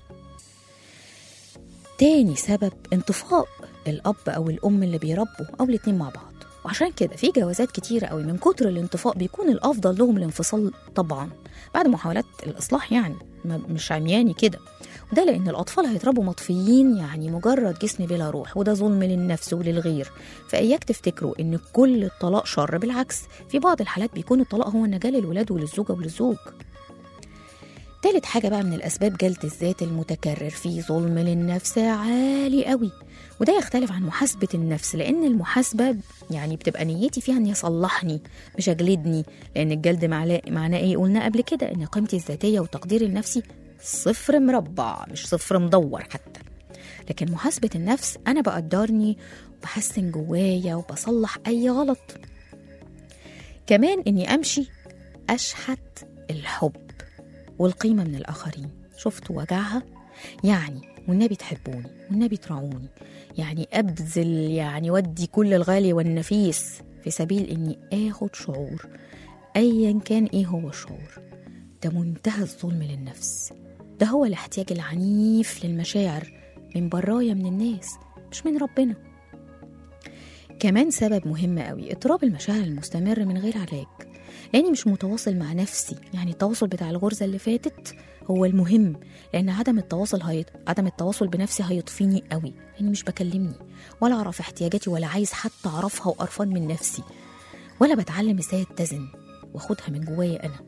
تاني سبب انطفاء الأب أو الأم اللي بيربوا أو الاتنين مع بعض، وعشان كده في جوازات كتيرة قوي من كتر الانطفاء بيكون الأفضل لهم الانفصال طبعا بعد محاولات الإصلاح، يعني مش عمياني كده. وده لأن الأطفال هيتربوا مطفيين، يعني مجرد جسم بلا روح، وده ظلم للنفس وللغير. فإياك تفتكروا إن كل الطلاق شر، بالعكس في بعض الحالات بيكون الطلاق هو النجاة للولاد وللزوجة وللزوج. تالت حاجة بقى من الأسباب جلد الذات المتكرر، فيه ظلم للنفس عالي قوي، وده يختلف عن محاسبة النفس، لأن المحاسبة يعني بتبقى نيتي فيها أن يصلحني مش أجلدني، لأن الجلد معناه إيه؟ قلنا قبل كده أن قيمتي الذاتية وتقديري لنفسي صفر مربع مش صفر مدور حتى. لكن محاسبة النفس أنا بقدرني وبحسن جوايا وبصلح أي غلط. كمان أني أمشي أشحت الحب والقيمة من الآخرين. شفتوا وجعها؟ يعني والنبي تحبوني والنبي تراعوني، يعني أبذل يعني ودي كل الغالي والنفيس في سبيل إني آخد شعور أيا كان إيه هو الشعور. ده منتهى الظلم للنفس، ده هو الاحتياج العنيف للمشاعر من برايا من الناس مش من ربنا. كمان سبب مهم قوي اضطراب المشاعر المستمر من غير علاج، لاني مش متواصل مع نفسي. يعني التواصل بتاع الغرزه اللي فاتت هو المهم، لان عدم التواصل هيط... عدم التواصل بنفسي هيطفيني قوي، لاني مش بكلمني ولا اعرف احتياجاتي ولا عايز حتى اعرفها، وقرفان من نفسي، ولا بتعلم ازاي اتزن واخدها من جوايا انا.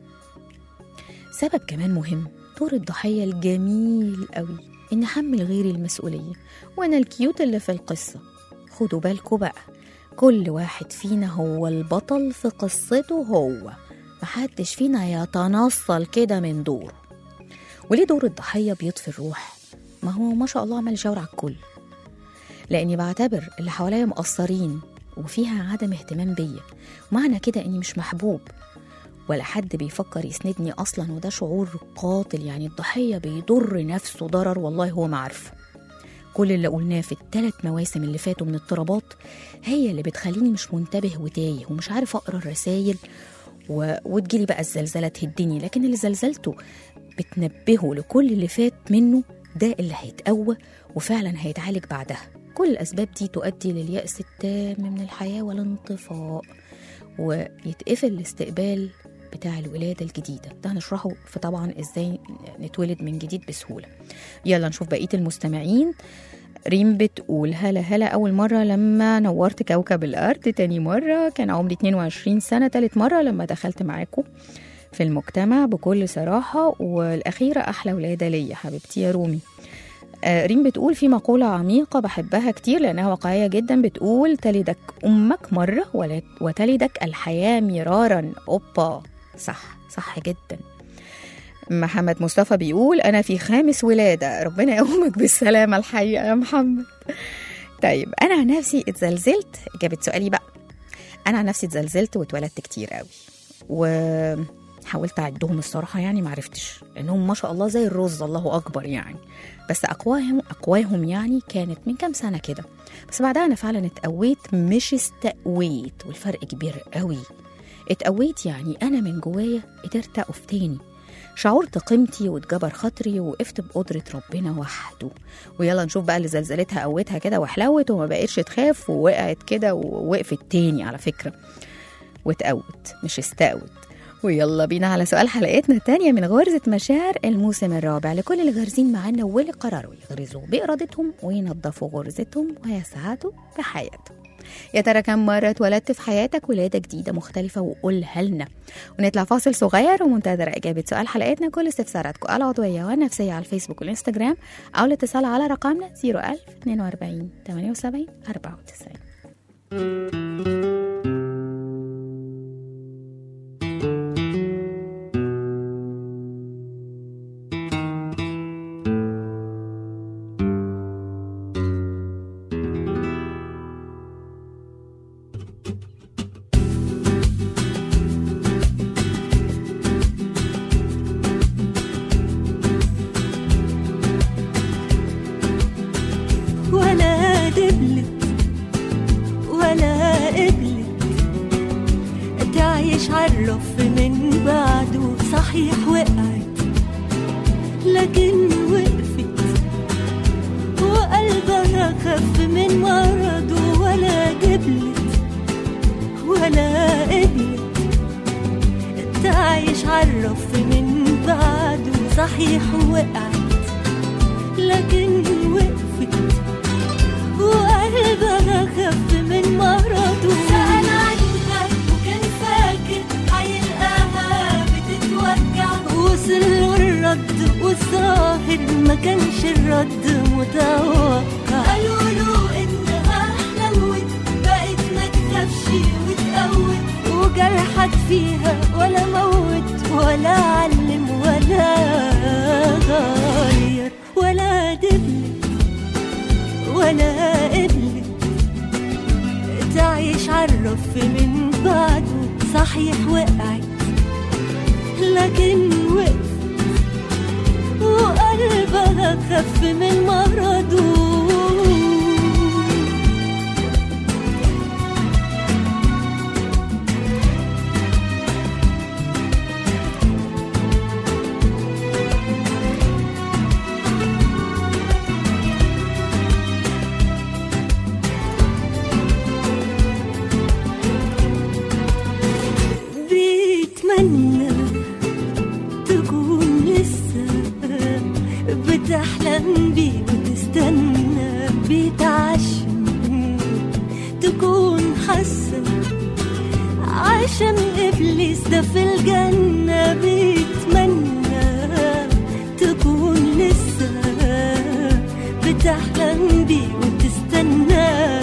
سبب كمان مهم، دور الضحيه الجميل قوي، ان احمل غيري المسؤوليه وانا الكيوت اللي في القصه. خدوا بالكوا بقى، كل واحد فينا هو البطل في قصته، هو محدش فينا يتنصل كده من دوره. وليه دور الضحية بيطفي الروح؟ ما هو ما شاء الله عمل يشاور على الكل، لأني بعتبر اللي حواليا مقصرين وفيها عدم اهتمام بيا، ومعنى كده إني مش محبوب ولا حد بيفكر يسندني أصلا، وده شعور قاتل. يعني الضحية بيضر نفسه ضرر والله هو ما عارفه. كل اللي قلناه في الثلاث مواسم اللي فاتوا من اضطرابات هي اللي بتخليني مش منتبه وتايه ومش عارف أقرأ الرسايل و... وتجيلي بقى الزلزلة تهدني، لكن اللي زلزلته بتنبهه لكل اللي فات منه، ده اللي هيتقوى وفعلا هيتعالج بعدها. كل الأسباب دي تؤدي لليأس التام من الحياة والانطفاء، ويتقفل الاستقبال بتاع الولادة الجديدة. ده هنشرحه في طبعا ازاي نتولد من جديد بسهولة. يلا نشوف بقية المستمعين. ريم بتقول هلا هلا، أول مرة لما نورت كوكب الأرض، تاني مرة كان عمري اتنين وعشرين سنة، تالت مرة لما دخلت معاكم في المجتمع بكل صراحة، والأخيرة أحلى ولادة ليا حبيبتي يا رومي. آه ريم بتقول في مقولة عميقة بحبها كتير لأنها واقعية جدا، بتقول تلدك أمك مرة وتلدك الحياة مرارا. أوبا، صح صح جدا. محمد مصطفى بيقول أنا في خامس ولادة، ربنا يقومك بالسلامة الحقيقة يا محمد. طيب أنا عن نفسي اتزلزلت، إجابة سؤالي بقى، أنا عن نفسي اتزلزلت واتولدت كتير قوي، وحاولت أعدهم الصراحة، يعني معرفتش لأنهم ما شاء الله زي الرز، الله أكبر يعني، بس أقواهم أقواهم يعني كانت من كام سنة كده. بس بعدها أنا فعلا اتقويت مش استقويت، والفرق كبير قوي. اتقويت يعني أنا من جوايا قدرت أقف تاني، شعورت قيمتي واتجبر خاطري ووقفت بقدرة ربنا وحده. ويلا نشوف بقى اللي زلزلتها قوتها كده وحلوت وما بقتش تخاف ووقعت كده ووقفت تاني على فكرة، واتقوت مش استقوت. ويلا بينا على سؤال حلقتنا التانية من غرزة مشاعر الموسم الرابع، لكل اللي غارزين معانا واللي قرروا يغرزوا بإرادتهم وينظفوا غرزتهم ويسعدوا بحياتهم. يا ترى كم مرة اتولدت في حياتك ولادة جديدة مختلفة؟ وقولها لنا. ونطلع فاصل صغير ومنتظر إجابة سؤال حلقتنا. كل استفساراتكم العضوية والنفسية على الفيسبوك والإنستجرام، أو الاتصال على رقمنا صفر ألف اتنين وأربعين تمانية وسبعين أربعة وتسعين. عرف من بعده صحيح وقعت لكن وقفت، وقلبها خف من مرضه ولا جبلت ولا قبلت. تعيش عرف من بعده صحيح وقعت لكن وقفت، وقلبها خف من مرضه. سأل عنها وكان فاكر هيلقاها بتتوجع، وصل له الرد والظاهر ما كانش الرد متوقع. قالوا له انها حلوت بقت ما تخافش وتقوت، وجرحك فيها ولا موت ولا علم ولا غير ولا دبلت ولا قبلت. تعيش عرف من بعده صحيح وقعت لكن وقفت، وقلبها خف من مرضه. عشان إبليس ده في الجنة بيتمنى تكون لسه بتحلم بيه وتستنى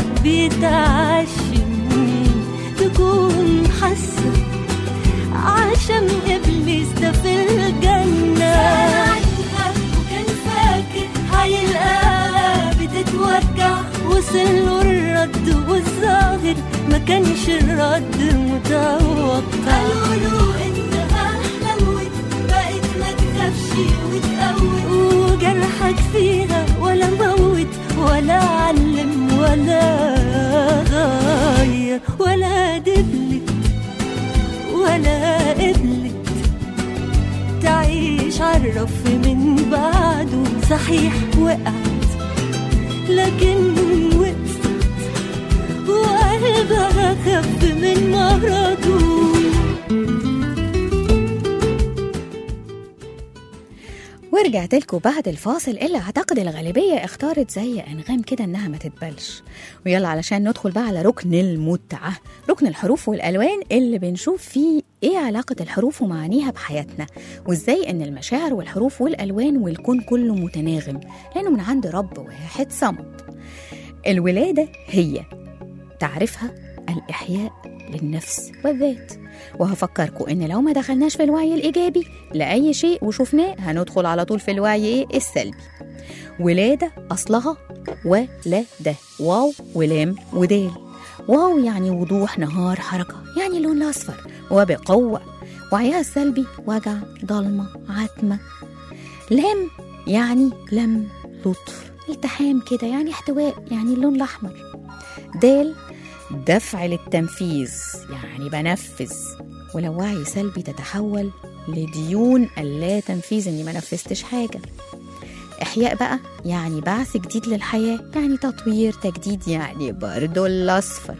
بيتعشم تكون حاسة عشان إبليس ده في الجنة وكان فاكر هيلقاها بتتوجع وصل له الرد والظاهر ما كانش الرد متوقع. قالوا له انها حلوت بقت ما تخافش وتقوت وجرحك فيها ولا موت ولا علم ولا غير ولا دبلت ولا قبلت تعيش عالرف من بعده. صحيح وقعت لكن وقفت وقلبها خف من مرضه. ورجعت لكم بعد الفاصل اللي اعتقد الغالبية اختارت زي أنغام كده انها ما تتبلش. ويلا علشان ندخل بقى على ركن المتعة، ركن الحروف والألوان اللي بنشوف فيه ايه علاقة الحروف ومعانيها بحياتنا، وازاي ان المشاعر والحروف والألوان والكون كله متناغم لأنه من عند رب واحد صمد. الولادة هي تعرفها الإحياء للنفس والذات، وهفكركم إن لو ما دخلناش في الوعي الإيجابي لأي شيء وشوفناه هندخل على طول في الوعي إيه السلبي. ولادة أصلها ولادة، واو ولام ودال. واو يعني وضوح، نهار، حركة، يعني اللون الأصفر وبقوة. وعيها السلبي وجع، ضلمة، عتمة. لام يعني لم، لطف، التحام كده، يعني احتواء، يعني اللون الأحمر. دال دفع للتنفيذ، يعني بنفذ. ولو وعي سلبي تتحول لديون اللا تنفيذ، اني ما نفذتش حاجة. احياء بقى يعني بعث جديد للحياة، يعني تطوير، تجديد، يعني برضو الاصفر.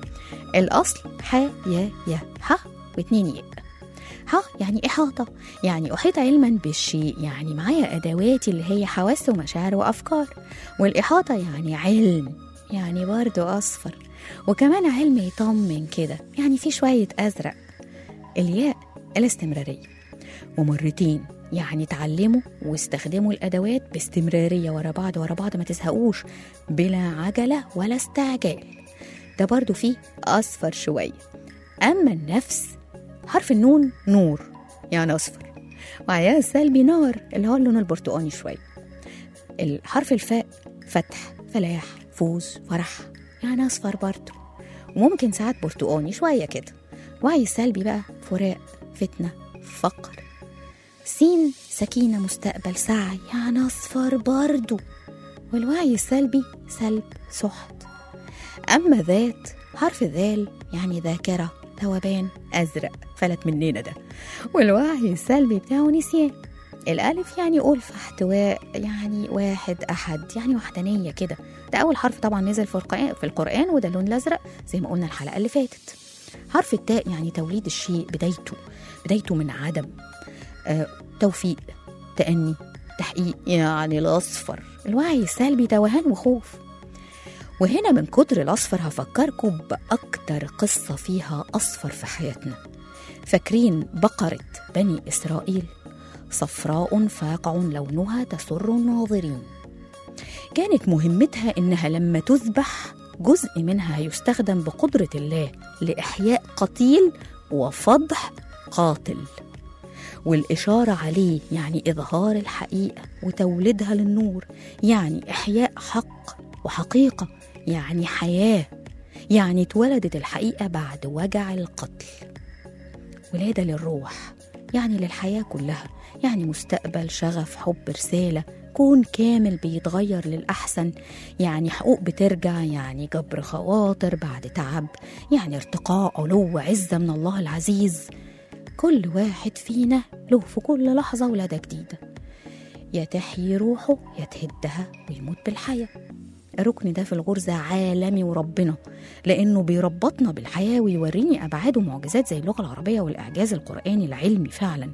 الاصل ح يا يا ح واتنين ياء. ح يعني احاطة، يعني احيط علما بالشيء، يعني معايا ادواتي اللي هي حواس ومشاعر وافكار. والاحاطة يعني علم، يعني برضو اصفر. وكمان علم يطمن كده، يعني في شوية أزرق. الياء الاستمرارية، ومرتين يعني تعلموا واستخدموا الأدوات باستمرارية ورا بعض ورا بعض، ما تزهقوش، بلا عجلة ولا استعجال. ده برضو فيه أصفر شوية. أما النفس حرف النون نور، يعني أصفر. وعياه السلبي نار، اللي هو اللون البرتقاني شوية. الحرف الفاء فتح، فلاح، فوز، فرح، يعني أصفر برضو، وممكن ساعات برتقاني شوية كده. وعي السلبي بقى فراق، فتنة، فقر. سين سكينة، مستقبل، سعي، يعني أصفر برضو. والوعي السلبي سلب، سحت. أما ذات حرف ذال يعني ذاكرة، ذوبان، أزرق، فلت مننا ده. والوعي السلبي بتاعه نسيان. الألف يعني ألفة، احتواء، يعني واحد، أحد، يعني وحدانية كده. ده أول حرف طبعا نزل في القرآن, في القرآن وده اللون الأزرق زي ما قلنا الحلقة اللي فاتت. حرف التاء يعني توليد الشيء، بدايته بدايته من عدم. آه، توفيق، تأني، تحقيق، يعني الأصفر. الوعي السلبي توهان وخوف. وهنا من كتر الأصفر هفكركم بأكتر قصة فيها أصفر في حياتنا. فاكرين بقرة بني إسرائيل؟ صفراء فاقع لونها تسر الناظرين. كانت مهمتها إنها لما تذبح جزء منها يستخدم بقدرة الله لإحياء قتيل وفضح قاتل، والإشارة عليه يعني إظهار الحقيقة وتوليدها للنور، يعني إحياء حق وحقيقة، يعني حياة، يعني اتولدت الحقيقة بعد وجع القتل. ولادة للروح يعني للحياة كلها، يعني مستقبل، شغف، حب، رسالة، كون كامل بيتغير للأحسن، يعني حقوق بترجع، يعني جبر خواطر بعد تعب، يعني ارتقاء، علو، عزة من الله العزيز. كل واحد فينا له في كل لحظة ولادة جديدة، يا تحيي روحه يا تهدها ويموت بالحياة. الركن ده في الغرزة عالمي وربنا، لأنه بيربطنا بالحياة ويوريني أبعاد ومعجزات زي اللغة العربية والإعجاز القرآني العلمي فعلا.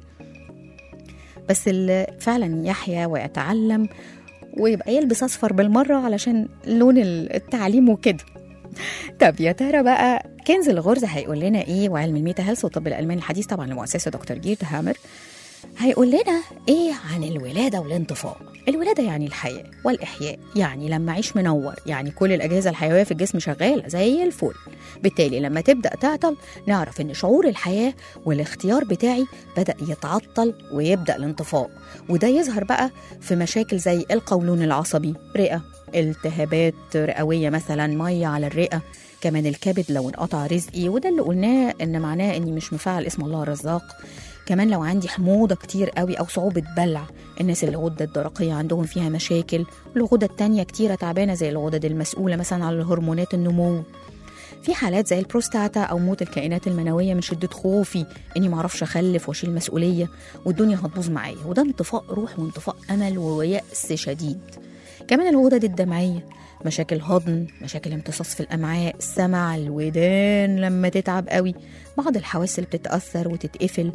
بس اللي فعلا يحيا ويتعلم ويبقى يلبس أصفر بالمرة علشان لون التعليم وكده. طب يا ترى بقى كنز الغرزة هيقول لنا ايه، وعلم الميتا هيلث والطب الألماني الحديث طبعا لمؤسسة دكتور جيرت هامر هيقول لنا ايه عن الولادة والانطفاء. الولادة يعني الحياة والإحياء، يعني لما أعيش منور، يعني كل الأجهزة الحيوية في الجسم شغالة زي الفل. بالتالي لما تبدأ تعطل نعرف إن شعور الحياة والاختيار بتاعي بدأ يتعطل ويبدأ الانطفاء، وده يظهر بقى في مشاكل زي القولون العصبي، رئة، التهابات رئوية مثلا، مية على الرئة، كمان الكبد لو انقطع رزقي، وده اللي قلناه إن معناه إني مش مفعل اسم الله الرزاق. كمان لو عندي حموضة كتير قوي أو صعوبة بلع، الناس اللي الغدة الدرقية عندهم فيها مشاكل، والغدة التانية كتيرة تعبانة زي الغدد المسؤولة مثلا على هرمونات النمو. في حالات زي البروستاتا أو موت الكائنات المنوية من شدة خوفي إني معرفش أخلف وأشيل مسؤولية والدنيا هتبوظ معايا، وده انطفاء روح وانطفاء أمل ويأس شديد. كمان الغدد الدمعية، مشاكل هضم، مشاكل امتصاص في الأمعاء، السمع، الودان لما تتعب قوي، بعض الحواس اللي بتتأثر وتتقفل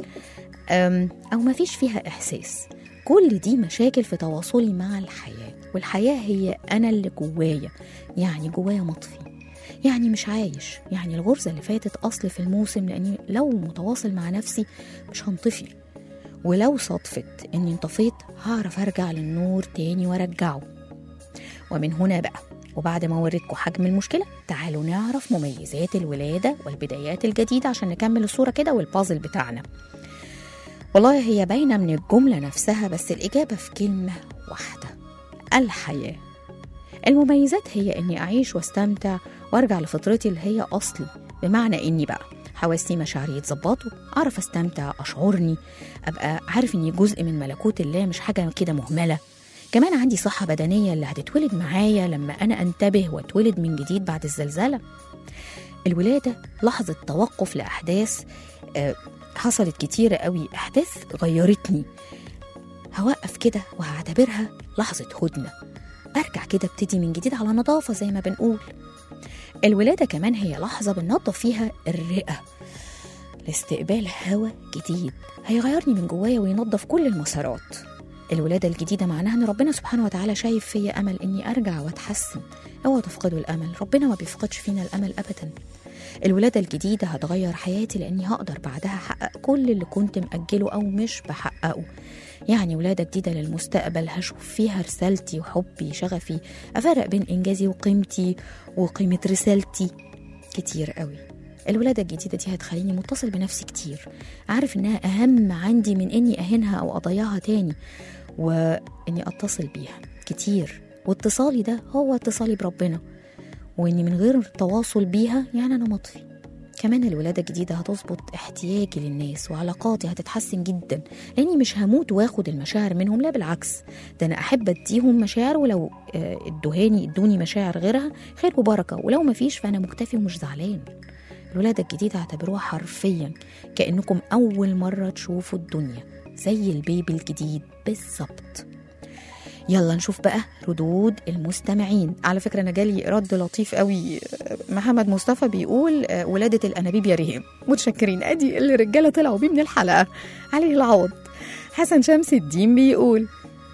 أو ما فيش فيها إحساس. كل دي مشاكل في تواصلي مع الحياة، والحياة هي أنا اللي جوايا، يعني جوايا مطفي، يعني مش عايش، يعني الغرزة اللي فاتت أصل في الموسم، لأني لو متواصل مع نفسي مش هنطفي، ولو صدفت أني انطفيت هعرف أرجع للنور تاني وأرجعه. ومن هنا بقى وبعد ما وريتكم حجم المشكلة تعالوا نعرف مميزات الولادة والبدايات الجديدة عشان نكمل الصورة كده والبازل بتاعنا. والله هي باينة من الجملة نفسها، بس الإجابة في كلمة واحدة: الحياة. المميزات هي إني أعيش واستمتع وأرجع لفطرتي اللي هي أصلي، بمعنى إني بقى حواسي مشاعري يتظبطوا، أعرف أستمتع، أشعرني، أبقى عارف إني جزء من ملكوت الله مش حاجة كده مهملة. كمان عندي صحة بدنية اللي هتتولد معايا لما أنا أنتبه واتولد من جديد بعد الزلزلة. الولادة لحظة توقف لأحداث أه حصلت كتيرة قوي، أحداث غيرتني، هوقف كده وهعتبرها لحظة هدنة، أرجع كده ابتدي من جديد على نظافة زي ما بنقول. الولادة كمان هي لحظة بننظف فيها الرئة لاستقبال هواء جديد هيغيرني من جوايا وينظف كل المسارات. الولادة الجديدة معناها أن ربنا سبحانه وتعالى شايف فيا أمل إني أرجع وأتحسن. اوعوا تفقدوا الأمل، ربنا ما بيفقدش فينا الأمل أبدا. الولادة الجديدة هتغير حياتي لأني هقدر بعدها أحقق كل اللي كنت مأجله أو مش بحققه. يعني ولادة جديدة للمستقبل هشوف فيها رسالتي وحبي شغفي، أفرق بين إنجازي وقيمتي وقيمة رسالتي كتير قوي. الولادة الجديدة دي هتخليني متصل بنفسي كتير، عارف إنها أهم عندي من إني أهنها أو أضيعها تاني، وإني أتصل بيها كتير، واتصالي ده هو اتصالي بربنا، وإني من غير تواصل بيها يعني أنا مطفي. كمان الولادة الجديدة هتظبط احتياجي للناس وعلاقاتي هتتحسن جدا، لأني مش هموت واخد المشاعر منهم، لا بالعكس، ده أنا أحب أديهم مشاعر، ولو ادوهاني ادوني مشاعر غيرها خير وبركة، ولو مفيش فأنا مكتفي ومش زعلان. الولادة الجديدة هعتبروها حرفيا كأنكم أول مرة تشوفوا الدنيا، زي البيبي الجديد بالظبط. يلا نشوف بقى ردود المستمعين. على فكرة أنا جالي رد لطيف قوي، محمد مصطفى بيقول ولادة الأنابيب يا ريهام، متشكرين، أدي اللي الرجالة طلعوا بيه من الحلقة، عليه العوض. حسن شمس الدين بيقول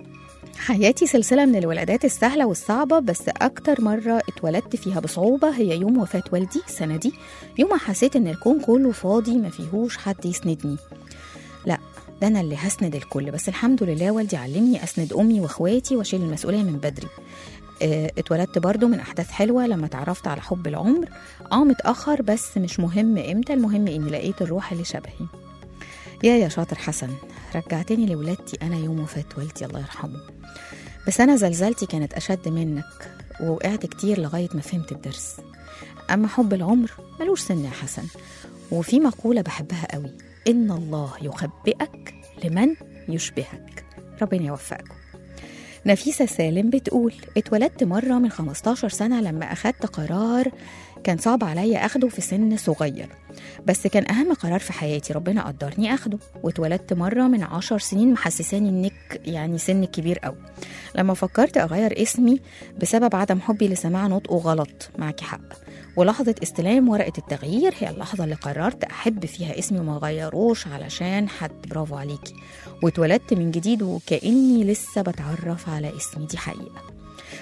حياتي سلسلة من الولادات السهلة والصعبة، بس أكتر مرة اتولدت فيها بصعوبة هي يوم وفاة والدي السنة دي، يوم حسيت إن الكون كله فاضي ما فيهوش حد يسندني. لا ده أنا اللي هسند الكل، بس الحمد لله والدي علمني أسند أمي وأخواتي وأشيل المسؤولية من بدري. اه اتولدت برضو من أحداث حلوة لما تعرفت على حب العمر، اه متأخر بس مش مهم إمتى، المهم إني لقيت الروح اللي شبهي. يا يا شاطر حسن، رجعتني لولادتي أنا يوم وفاة والدي الله يرحمه، بس أنا زلزلتي كانت أشد منك ووقعت كتير لغاية ما فهمت الدرس. أما حب العمر ملوش سن يا حسن، وفي مقولة بحبها قوي: إن الله يخبئك لمن يشبهك. ربنا يوفقكم. نفيسة سالم بتقول اتولدت مرة من خمستاشر سنة لما أخدت قرار كان صعب عليا أخده في سن صغير، بس كان أهم قرار في حياتي، ربنا قدرني أخده. واتولدت مرة من عشر سنين محسساني إنك يعني سن كبير أوي، لما فكرت أغير اسمي بسبب عدم حبي لسماع نطقه غلط، معك حق. ولحظة استلام ورقة التغيير هي اللحظة اللي قررت أحب فيها اسمي وما غيروش علشان حد، برافو عليكي. واتولدت من جديد وكأني لسه بتعرف على اسمي، دي حقيقة.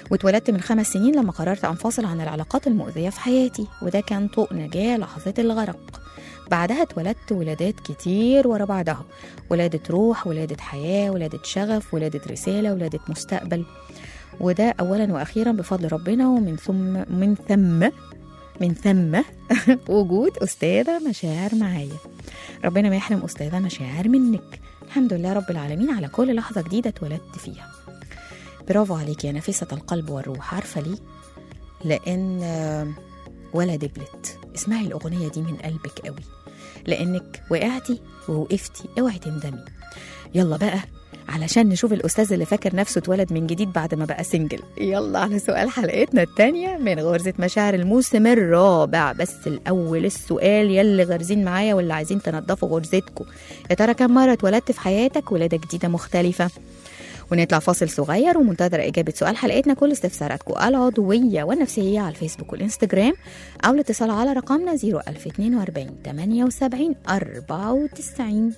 واتولدت من خمس سنين لما قررت أنفصل عن العلاقات المؤذية في حياتي، وده كان طوق نجاة لحظة الغرق. بعدها اتولدت ولادات كتير ورا بعضها، ولادة روح، ولادة حياة، ولادة شغف، ولادة رسالة، ولادة مستقبل. وده أولا وأخيرا بفضل ربنا، ومن ثم من ثم من ثم وجود أستاذة مشاعر معايا. ربنا ما يحرم أستاذة مشاعر منك. الحمد لله رب العالمين على كل لحظة جديدة اتولدت فيها. برافو عليك يا نفيسة القلب والروح. عارفة ليه؟ لأن ولا دبلت. اسمعي الأغنية دي من قلبك قوي، لأنك وقعتي ووقفتي، اوعي تندمي. يلا بقى علشان نشوف الأستاذ اللي فاكر نفسه اتولد من جديد بعد ما بقى سنجل. يلا على سؤال حلقتنا التانية من غرزة مشاعر الموسم الرابع. بس الأول السؤال يلي غارزين معايا واللي عايزين تنضفوا غرزتكم، يا ترى كم مرة اتولدت في حياتك ولادة جديدة مختلفة؟ ونطلع فاصل صغير ومنتظر إجابة سؤال حلقتنا. كل استفساراتكم العضوية والنفسية على الفيسبوك والإنستجرام، أو الاتصال على رقمنا صفر ألف واثنين وأربعين ثمانية وسبعين أربعة وتسعين.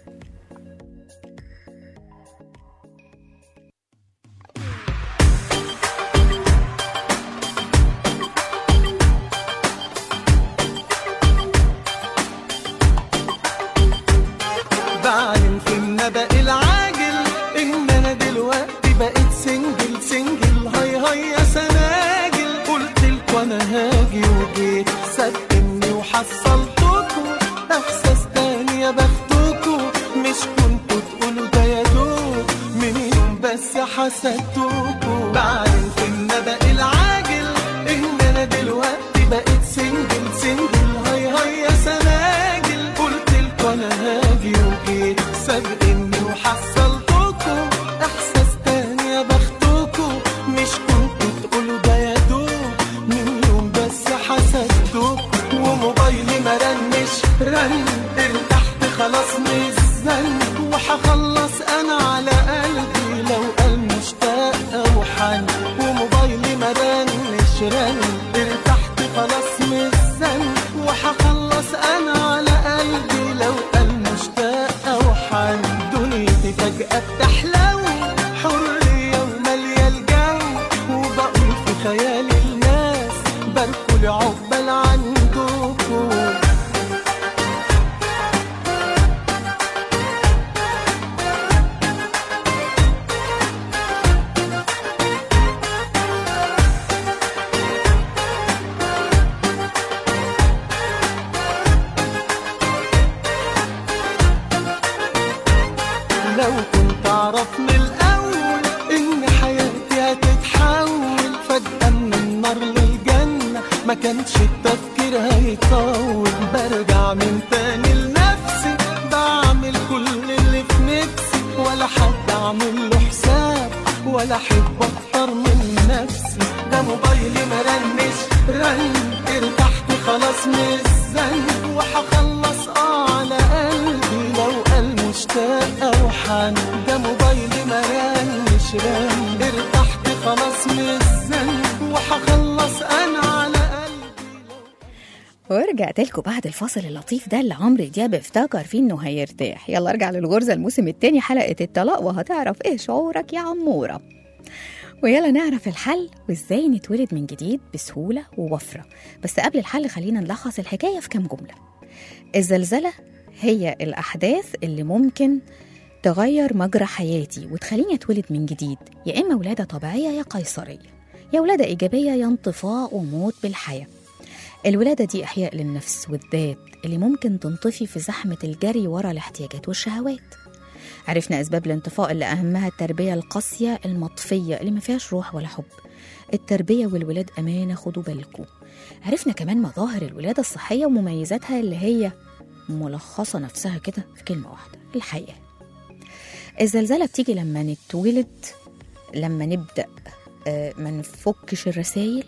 بعلن في النبأ العاجل إن أنا دلوقتي بقيت سنجل سنجل. هاي هاي يا سناجل، قلت لكم أنا هاجي وجيت، صدقني وحصلتكوا إحساس تاني يا بختكوا. مش كنتوا تقولوا ده يا دوب من يوم بس حسدتكوا. بعلن في النبأ العاجل إن أنا دلوقتي بقيت سنجل سنجل. هاي هاي يا سناجل، قلت لكم أنا هاجي وجيت، سابقني وحصلتكوا إحساس تاني يا بختكوا. مش كنتوا تقولوا ده يا دوب من يوم بس حسدتكوا. وموبايلي مرنش رن، ارتحت خلاص مش زن، وحخلص أنا على قلبي لو قال مشتاق أو حن. وموبايلي مرنش رن، ارتحت خلاص مش زن، وحخلص أنا على قلبي لو قال مشتاق أو حن. دنيتي فجأة بتحلو، حرية ومالية الجو، وبقول في خيال الناس باركولي عقبال عندكوا. لو كنت أعرف من الأول إن حياتي هتتحول فجأة من النار للجنة، ما كانش التفكير هيطول. برجع من تاني لنفسي، بعمل كل اللي في نفسي، ولا حد أعمل له حساب، ولا أحب أكتر من نفسي. ده موبايلي مرنش رن، ارتحت خلاص مش زن، وحخلص آه على قلبي لو قال مشتاق أو حن. ده موبايلي مرنش رن، ارتحت خلاص مش زن، وحخلص أنا على قلبي لو. ورجعت لكم بعد الفاصل اللطيف ده اللي عمرو دياب افتكر فيه انه هيرتاح. يلا ارجع للغرزة الموسم الثاني حلقة الطلاق، وهتعرف ايه شعورك يا عمورة. ويلا نعرف الحل وازاي نتولد من جديد بسهولة ووفرة. بس قبل الحل خلينا نلخص الحكاية في كام جملة. الزلزلة هي الأحداث اللي ممكن تغير مجرى حياتي وتخليني أتولد من جديد، يا إما ولادة طبيعية يا قيصرية، يا ولادة إيجابية يا انطفاء وموت بالحياة. الولادة دي إحياء للنفس والذات اللي ممكن تنطفي في زحمة الجري ورا الاحتياجات والشهوات. عرفنا أسباب الانطفاء اللي أهمها التربية القاسية المطفية اللي ما فيهاش روح ولا حب. التربية والولاد أمانة، خدوا بالكم. عرفنا كمان مظاهر الولادة الصحية ومميزاتها اللي هي ملخصة نفسها كده في كلمة واحدة: الحياة. الزلزلة بتيجي لما نتولد، لما نبدأ ما نفكش الرسائل،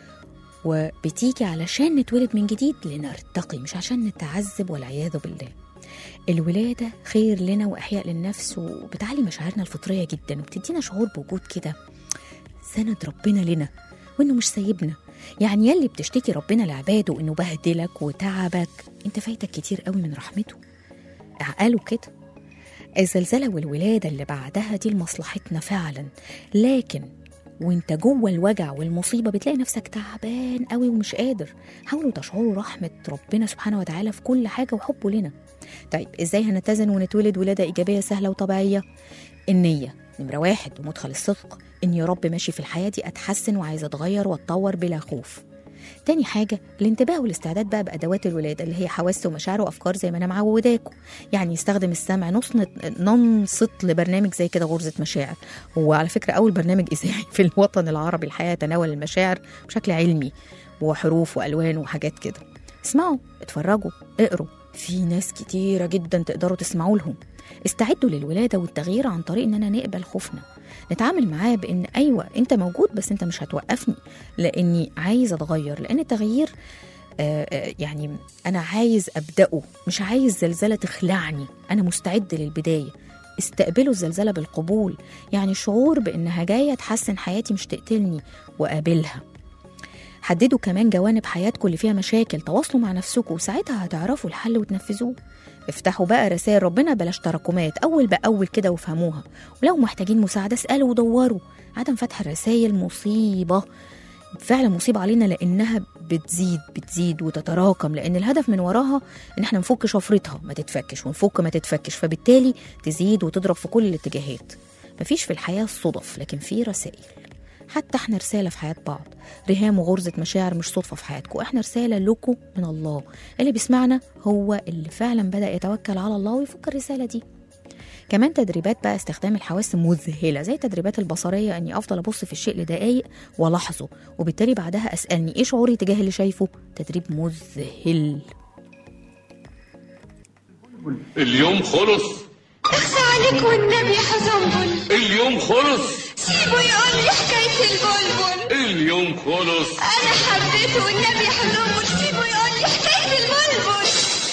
وبتيجي علشان نتولد من جديد لنرتقي، مش عشان نتعذب والعياذ بالله. الولادة خير لنا وإحياء للنفس، وبتعلي مشاعرنا الفطرية جدا، وبتدينا شعور بوجود كده سند ربنا لنا وإنه مش سايبنا. يعني يلي بتشتكي ربنا لعباده إنه بهدلك وتعبك، انت فايتك كتير قوي من رحمته. اعقلوا كده. الزلزلة والولادة اللي بعدها دي لمصلحتنا فعلا، لكن وانت جوه الوجع والمصيبة بتلاقي نفسك تعبان قوي ومش قادر. حاولوا تشعروا رحمة ربنا سبحانه وتعالى في كل حاجة وحبه لنا. طيب ازاي هنتزن ونتولد ولادة إيجابية سهلة وطبيعية؟ النية نمرة واحد، ومدخل الصدق، إن يا رب ماشي في الحياة دي أتحسن وعايزة أتغير وأتطور بلا خوف. تاني حاجة الانتباه والاستعداد بقى بأدوات الولادة اللي هي حواس ومشاعر وأفكار زي ما أنا معوداكم. يعني يستخدم السمع، ننصت لبرنامج زي كده غرزة مشاعر. هو على فكرة أول برنامج إذاعي في الوطن العربي الحقيقة يتناول المشاعر بشكل علمي وحروف وألوان وحاجات كده. اسمعوا، اتفرجوا، اقروا، في ناس كتيرة جدا تقدروا تسمعوا لهم. استعدوا للولادة والتغيير عن طريق إننا نقبل خوفنا، نتعامل معاه بإن أيوة أنت موجود بس أنت مش هتوقفني، لأني عايز أتغير، لأن التغيير آه آه يعني أنا عايز أبدأه، مش عايز زلزلة تخلعني، أنا مستعد للبداية. استقبلوا الزلزلة بالقبول، يعني شعور بإنها جاية تحسن حياتي مش تقتلني، وقابلها. حددوا كمان جوانب حياتكم اللي فيها مشاكل، تواصلوا مع نفسكم وساعتها هتعرفوا الحل وتنفذوه. افتحوا بقى رسائل ربنا بلاش تراكمات، أول بأول كده وفهموها، ولو محتاجين مساعدة اسألوا ودوروا. عدم فتح الرسائل مصيبة، فعلا مصيبة علينا، لأنها بتزيد بتزيد وتتراكم، لأن الهدف من وراها إن احنا نفك شفرتها ما تتفكش، ونفك ما تتفكش، فبالتالي تزيد وتضرب في كل الاتجاهات. مفيش في الحياة صدف، لكن في رسائل. حتى احنا رسالة في حياة بعض. ريهام وغرزة مشاعر مش صدفة في حياتكم، احنا رسالة لكم من الله. اللي بيسمعنا هو اللي فعلا بدأ يتوكل على الله ويفك الرسالة دي. كمان تدريبات بقى استخدام الحواس مذهلة، زي التدريبات البصرية، اني افضل ابص في الشيء لدقايق والاحظه، وبالتالي بعدها اسألني ايه شعوري تجاه اللي شايفه. تدريب مذهل. اليوم خلص. اخفى عليك والنبي حزنبل. اليوم خلص. سيبه يقول لي حكاية البلبل. اليوم خلص. انا حبيته والنبي حزنبل، سيبه يقول لي حكاية البلبل.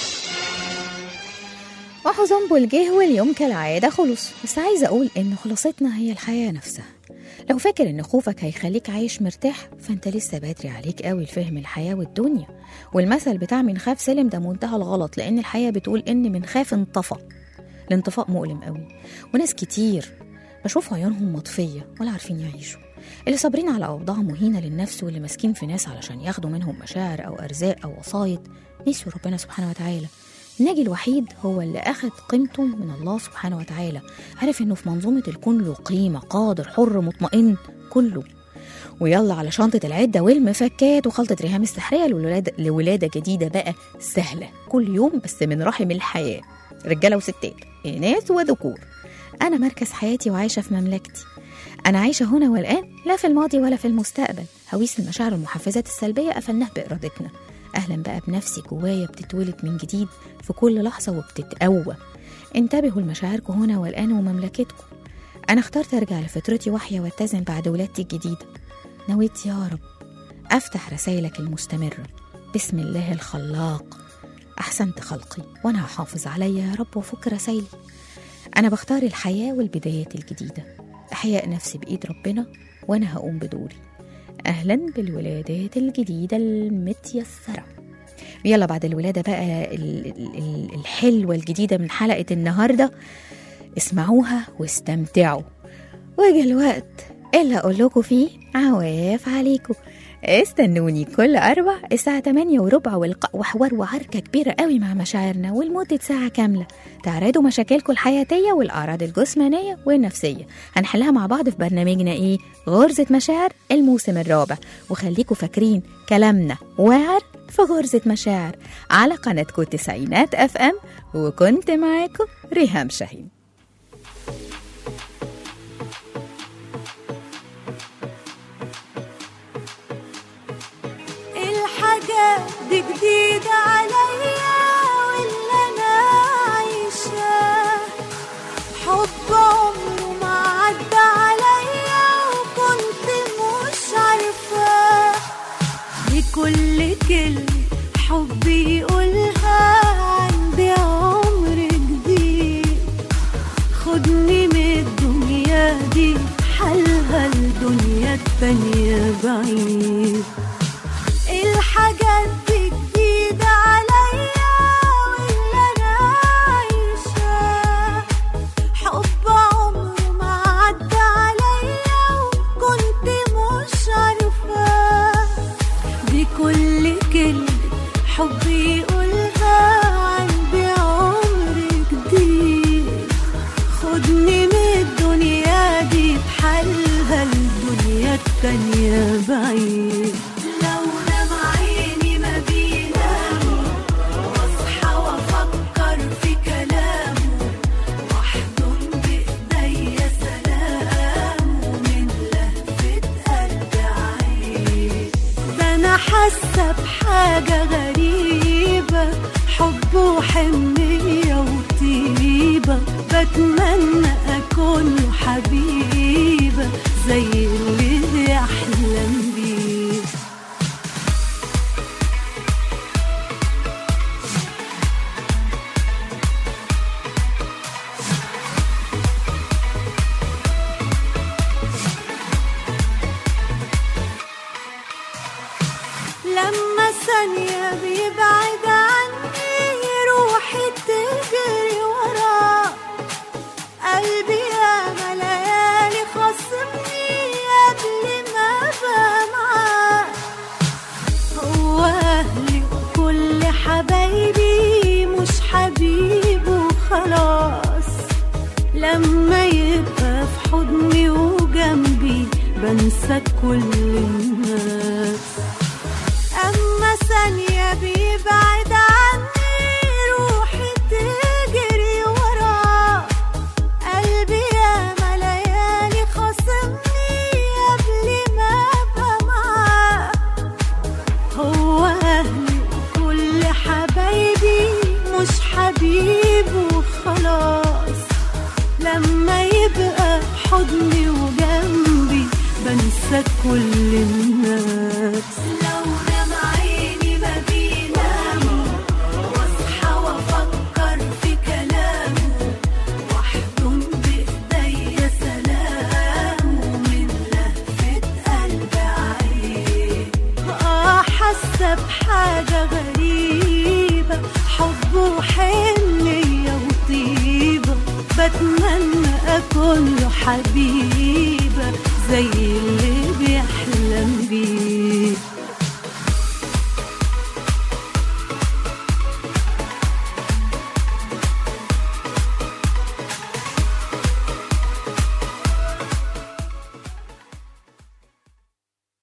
وحزنبل جه واليوم كالعادة خلص. بس عايزة اقول ان خلاصتنا هي الحياة نفسها. لو فاكر ان خوفك هيخليك عايش مرتاح، فانت لسه بدري عليك قوي لفهم الحياة والدنيا. والمثل بتاع من خاف سلم ده منتهى الغلط، لان الحياة بتقول ان من خاف انطفى. الانطفاء مؤلم قوي، وناس كتير بشوف عيونهم مطفية ولا عارفين يعيشوا. اللي صابرين على أوضاع مهينة للنفس، واللي ماسكين في ناس علشان ياخدوا منهم مشاعر أو أرزاق أو وصايد، نسيوا ربنا سبحانه وتعالى. الناجي الوحيد هو اللي أخذ قيمته من الله سبحانه وتعالى، عارف إنه في منظومة الكون له قيمة، قادر، حر، مطمئن، كله. ويلا على شنطة العدة والمفكات وخلطة ريهام السحرية لولادة, لولادة جديدة بقى سهلة كل يوم، بس من رحم الحياة، رجالة وستات، إناث وذكور. أنا مركز حياتي وعايشة في مملكتي. أنا عايشة هنا والآن، لا في الماضي ولا في المستقبل. هويس المشاعر والمحفزات السلبية قفلناها بإرادتنا. أهلا بقى بنفسي جوايا بتتولد من جديد في كل لحظة وبتتقوى. انتبهوا لمشاعركم هنا والآن ومملكتكم. أنا اخترت أرجع لفطرتي وحية واتزن بعد ولادتي الجديدة. نويت يا رب أفتح رسائلك المستمرة بسم الله الخلاق. أحسنت خلقي وأنا هحافظ عليا يا رب وفك رسائلي. أنا بختار الحياة والبدايات الجديدة، أحياء نفسي بإيد ربنا وأنا هقوم بدوري. أهلا بالولادات الجديدة المتيسرة. يلا بعد الولادة بقى الحلوة الجديدة من حلقة النهاردة، اسمعوها واستمتعوا. وجه الوقت اللي أقول لكم فيه عواف عليكم. استنوني كل أربع الساعة تمانية وربع والق... وحوار وعركة كبيرة قوي مع مشاعرنا، ولمدة ساعة كاملة تعرضوا مشاكلكم الحياتية والأعراض الجسمانية والنفسية. هنحلها مع بعض في برنامجنا إيه؟ غرزة مشاعر الموسم الرابع. وخليكم فاكرين كلامنا واعر في غرزة مشاعر على قناتكم تسعينات أف أم، وكنت معاكم ريهام شاهين. دي جديدة عليا واللي أنا عايشاه، حب عمره ما عدى عليا وكنت مش عارفاه. دي كل كلمة حب يقولها عندي عمر جديد. خدني من الدنيا دي حالها الدنيا التانية بعيد. الحاجات دي جديدة عليا واللي أنا عايشاه، حب عمره ما عدى عليا وكنت كل كلمة حب يقولها عندي عمر جديد. خدني من الدنيا دي بحالها الدنيا التانية بعيد. لو نام عيني ما بيناموا واصحى وافكر في كلامه واحضن بايديا سلامه من لهفة قلبي عيد. ده انا حاسة بحاجة غريبة حب وحنية وطيبة بتمنى اكون له حبيبة زي اللي بيحلم بيه. لما ثانية بيبعد عني روحي تجري وراه. قلبي ياما ليالي خاصمني قبل ما ابقى معاه. هو اهلي وكل حبايبي مش حبيبه خلاص. لما يبقى في حضني وجنبي بنسى كل الناس. أما ثانية بيبعد عني روحي تجري وراه. قلبي ياما ليالي خاصمني قبل ما أبقى معاه. هو أهلي وكل حبايبي مش حبيبه خلاص. لما يبقى حضني وجنبي بنسى كل الناس. لو نام عيني ما بيناموا واصحى وافكر في كلامه واحضن بايديا سلامه من لهفة قلبي عيد. اه حاسة بحاجة غريبة حب وحنية وطيبة بتمنى اكون له حبيبة زي اللي بيحلم بيه.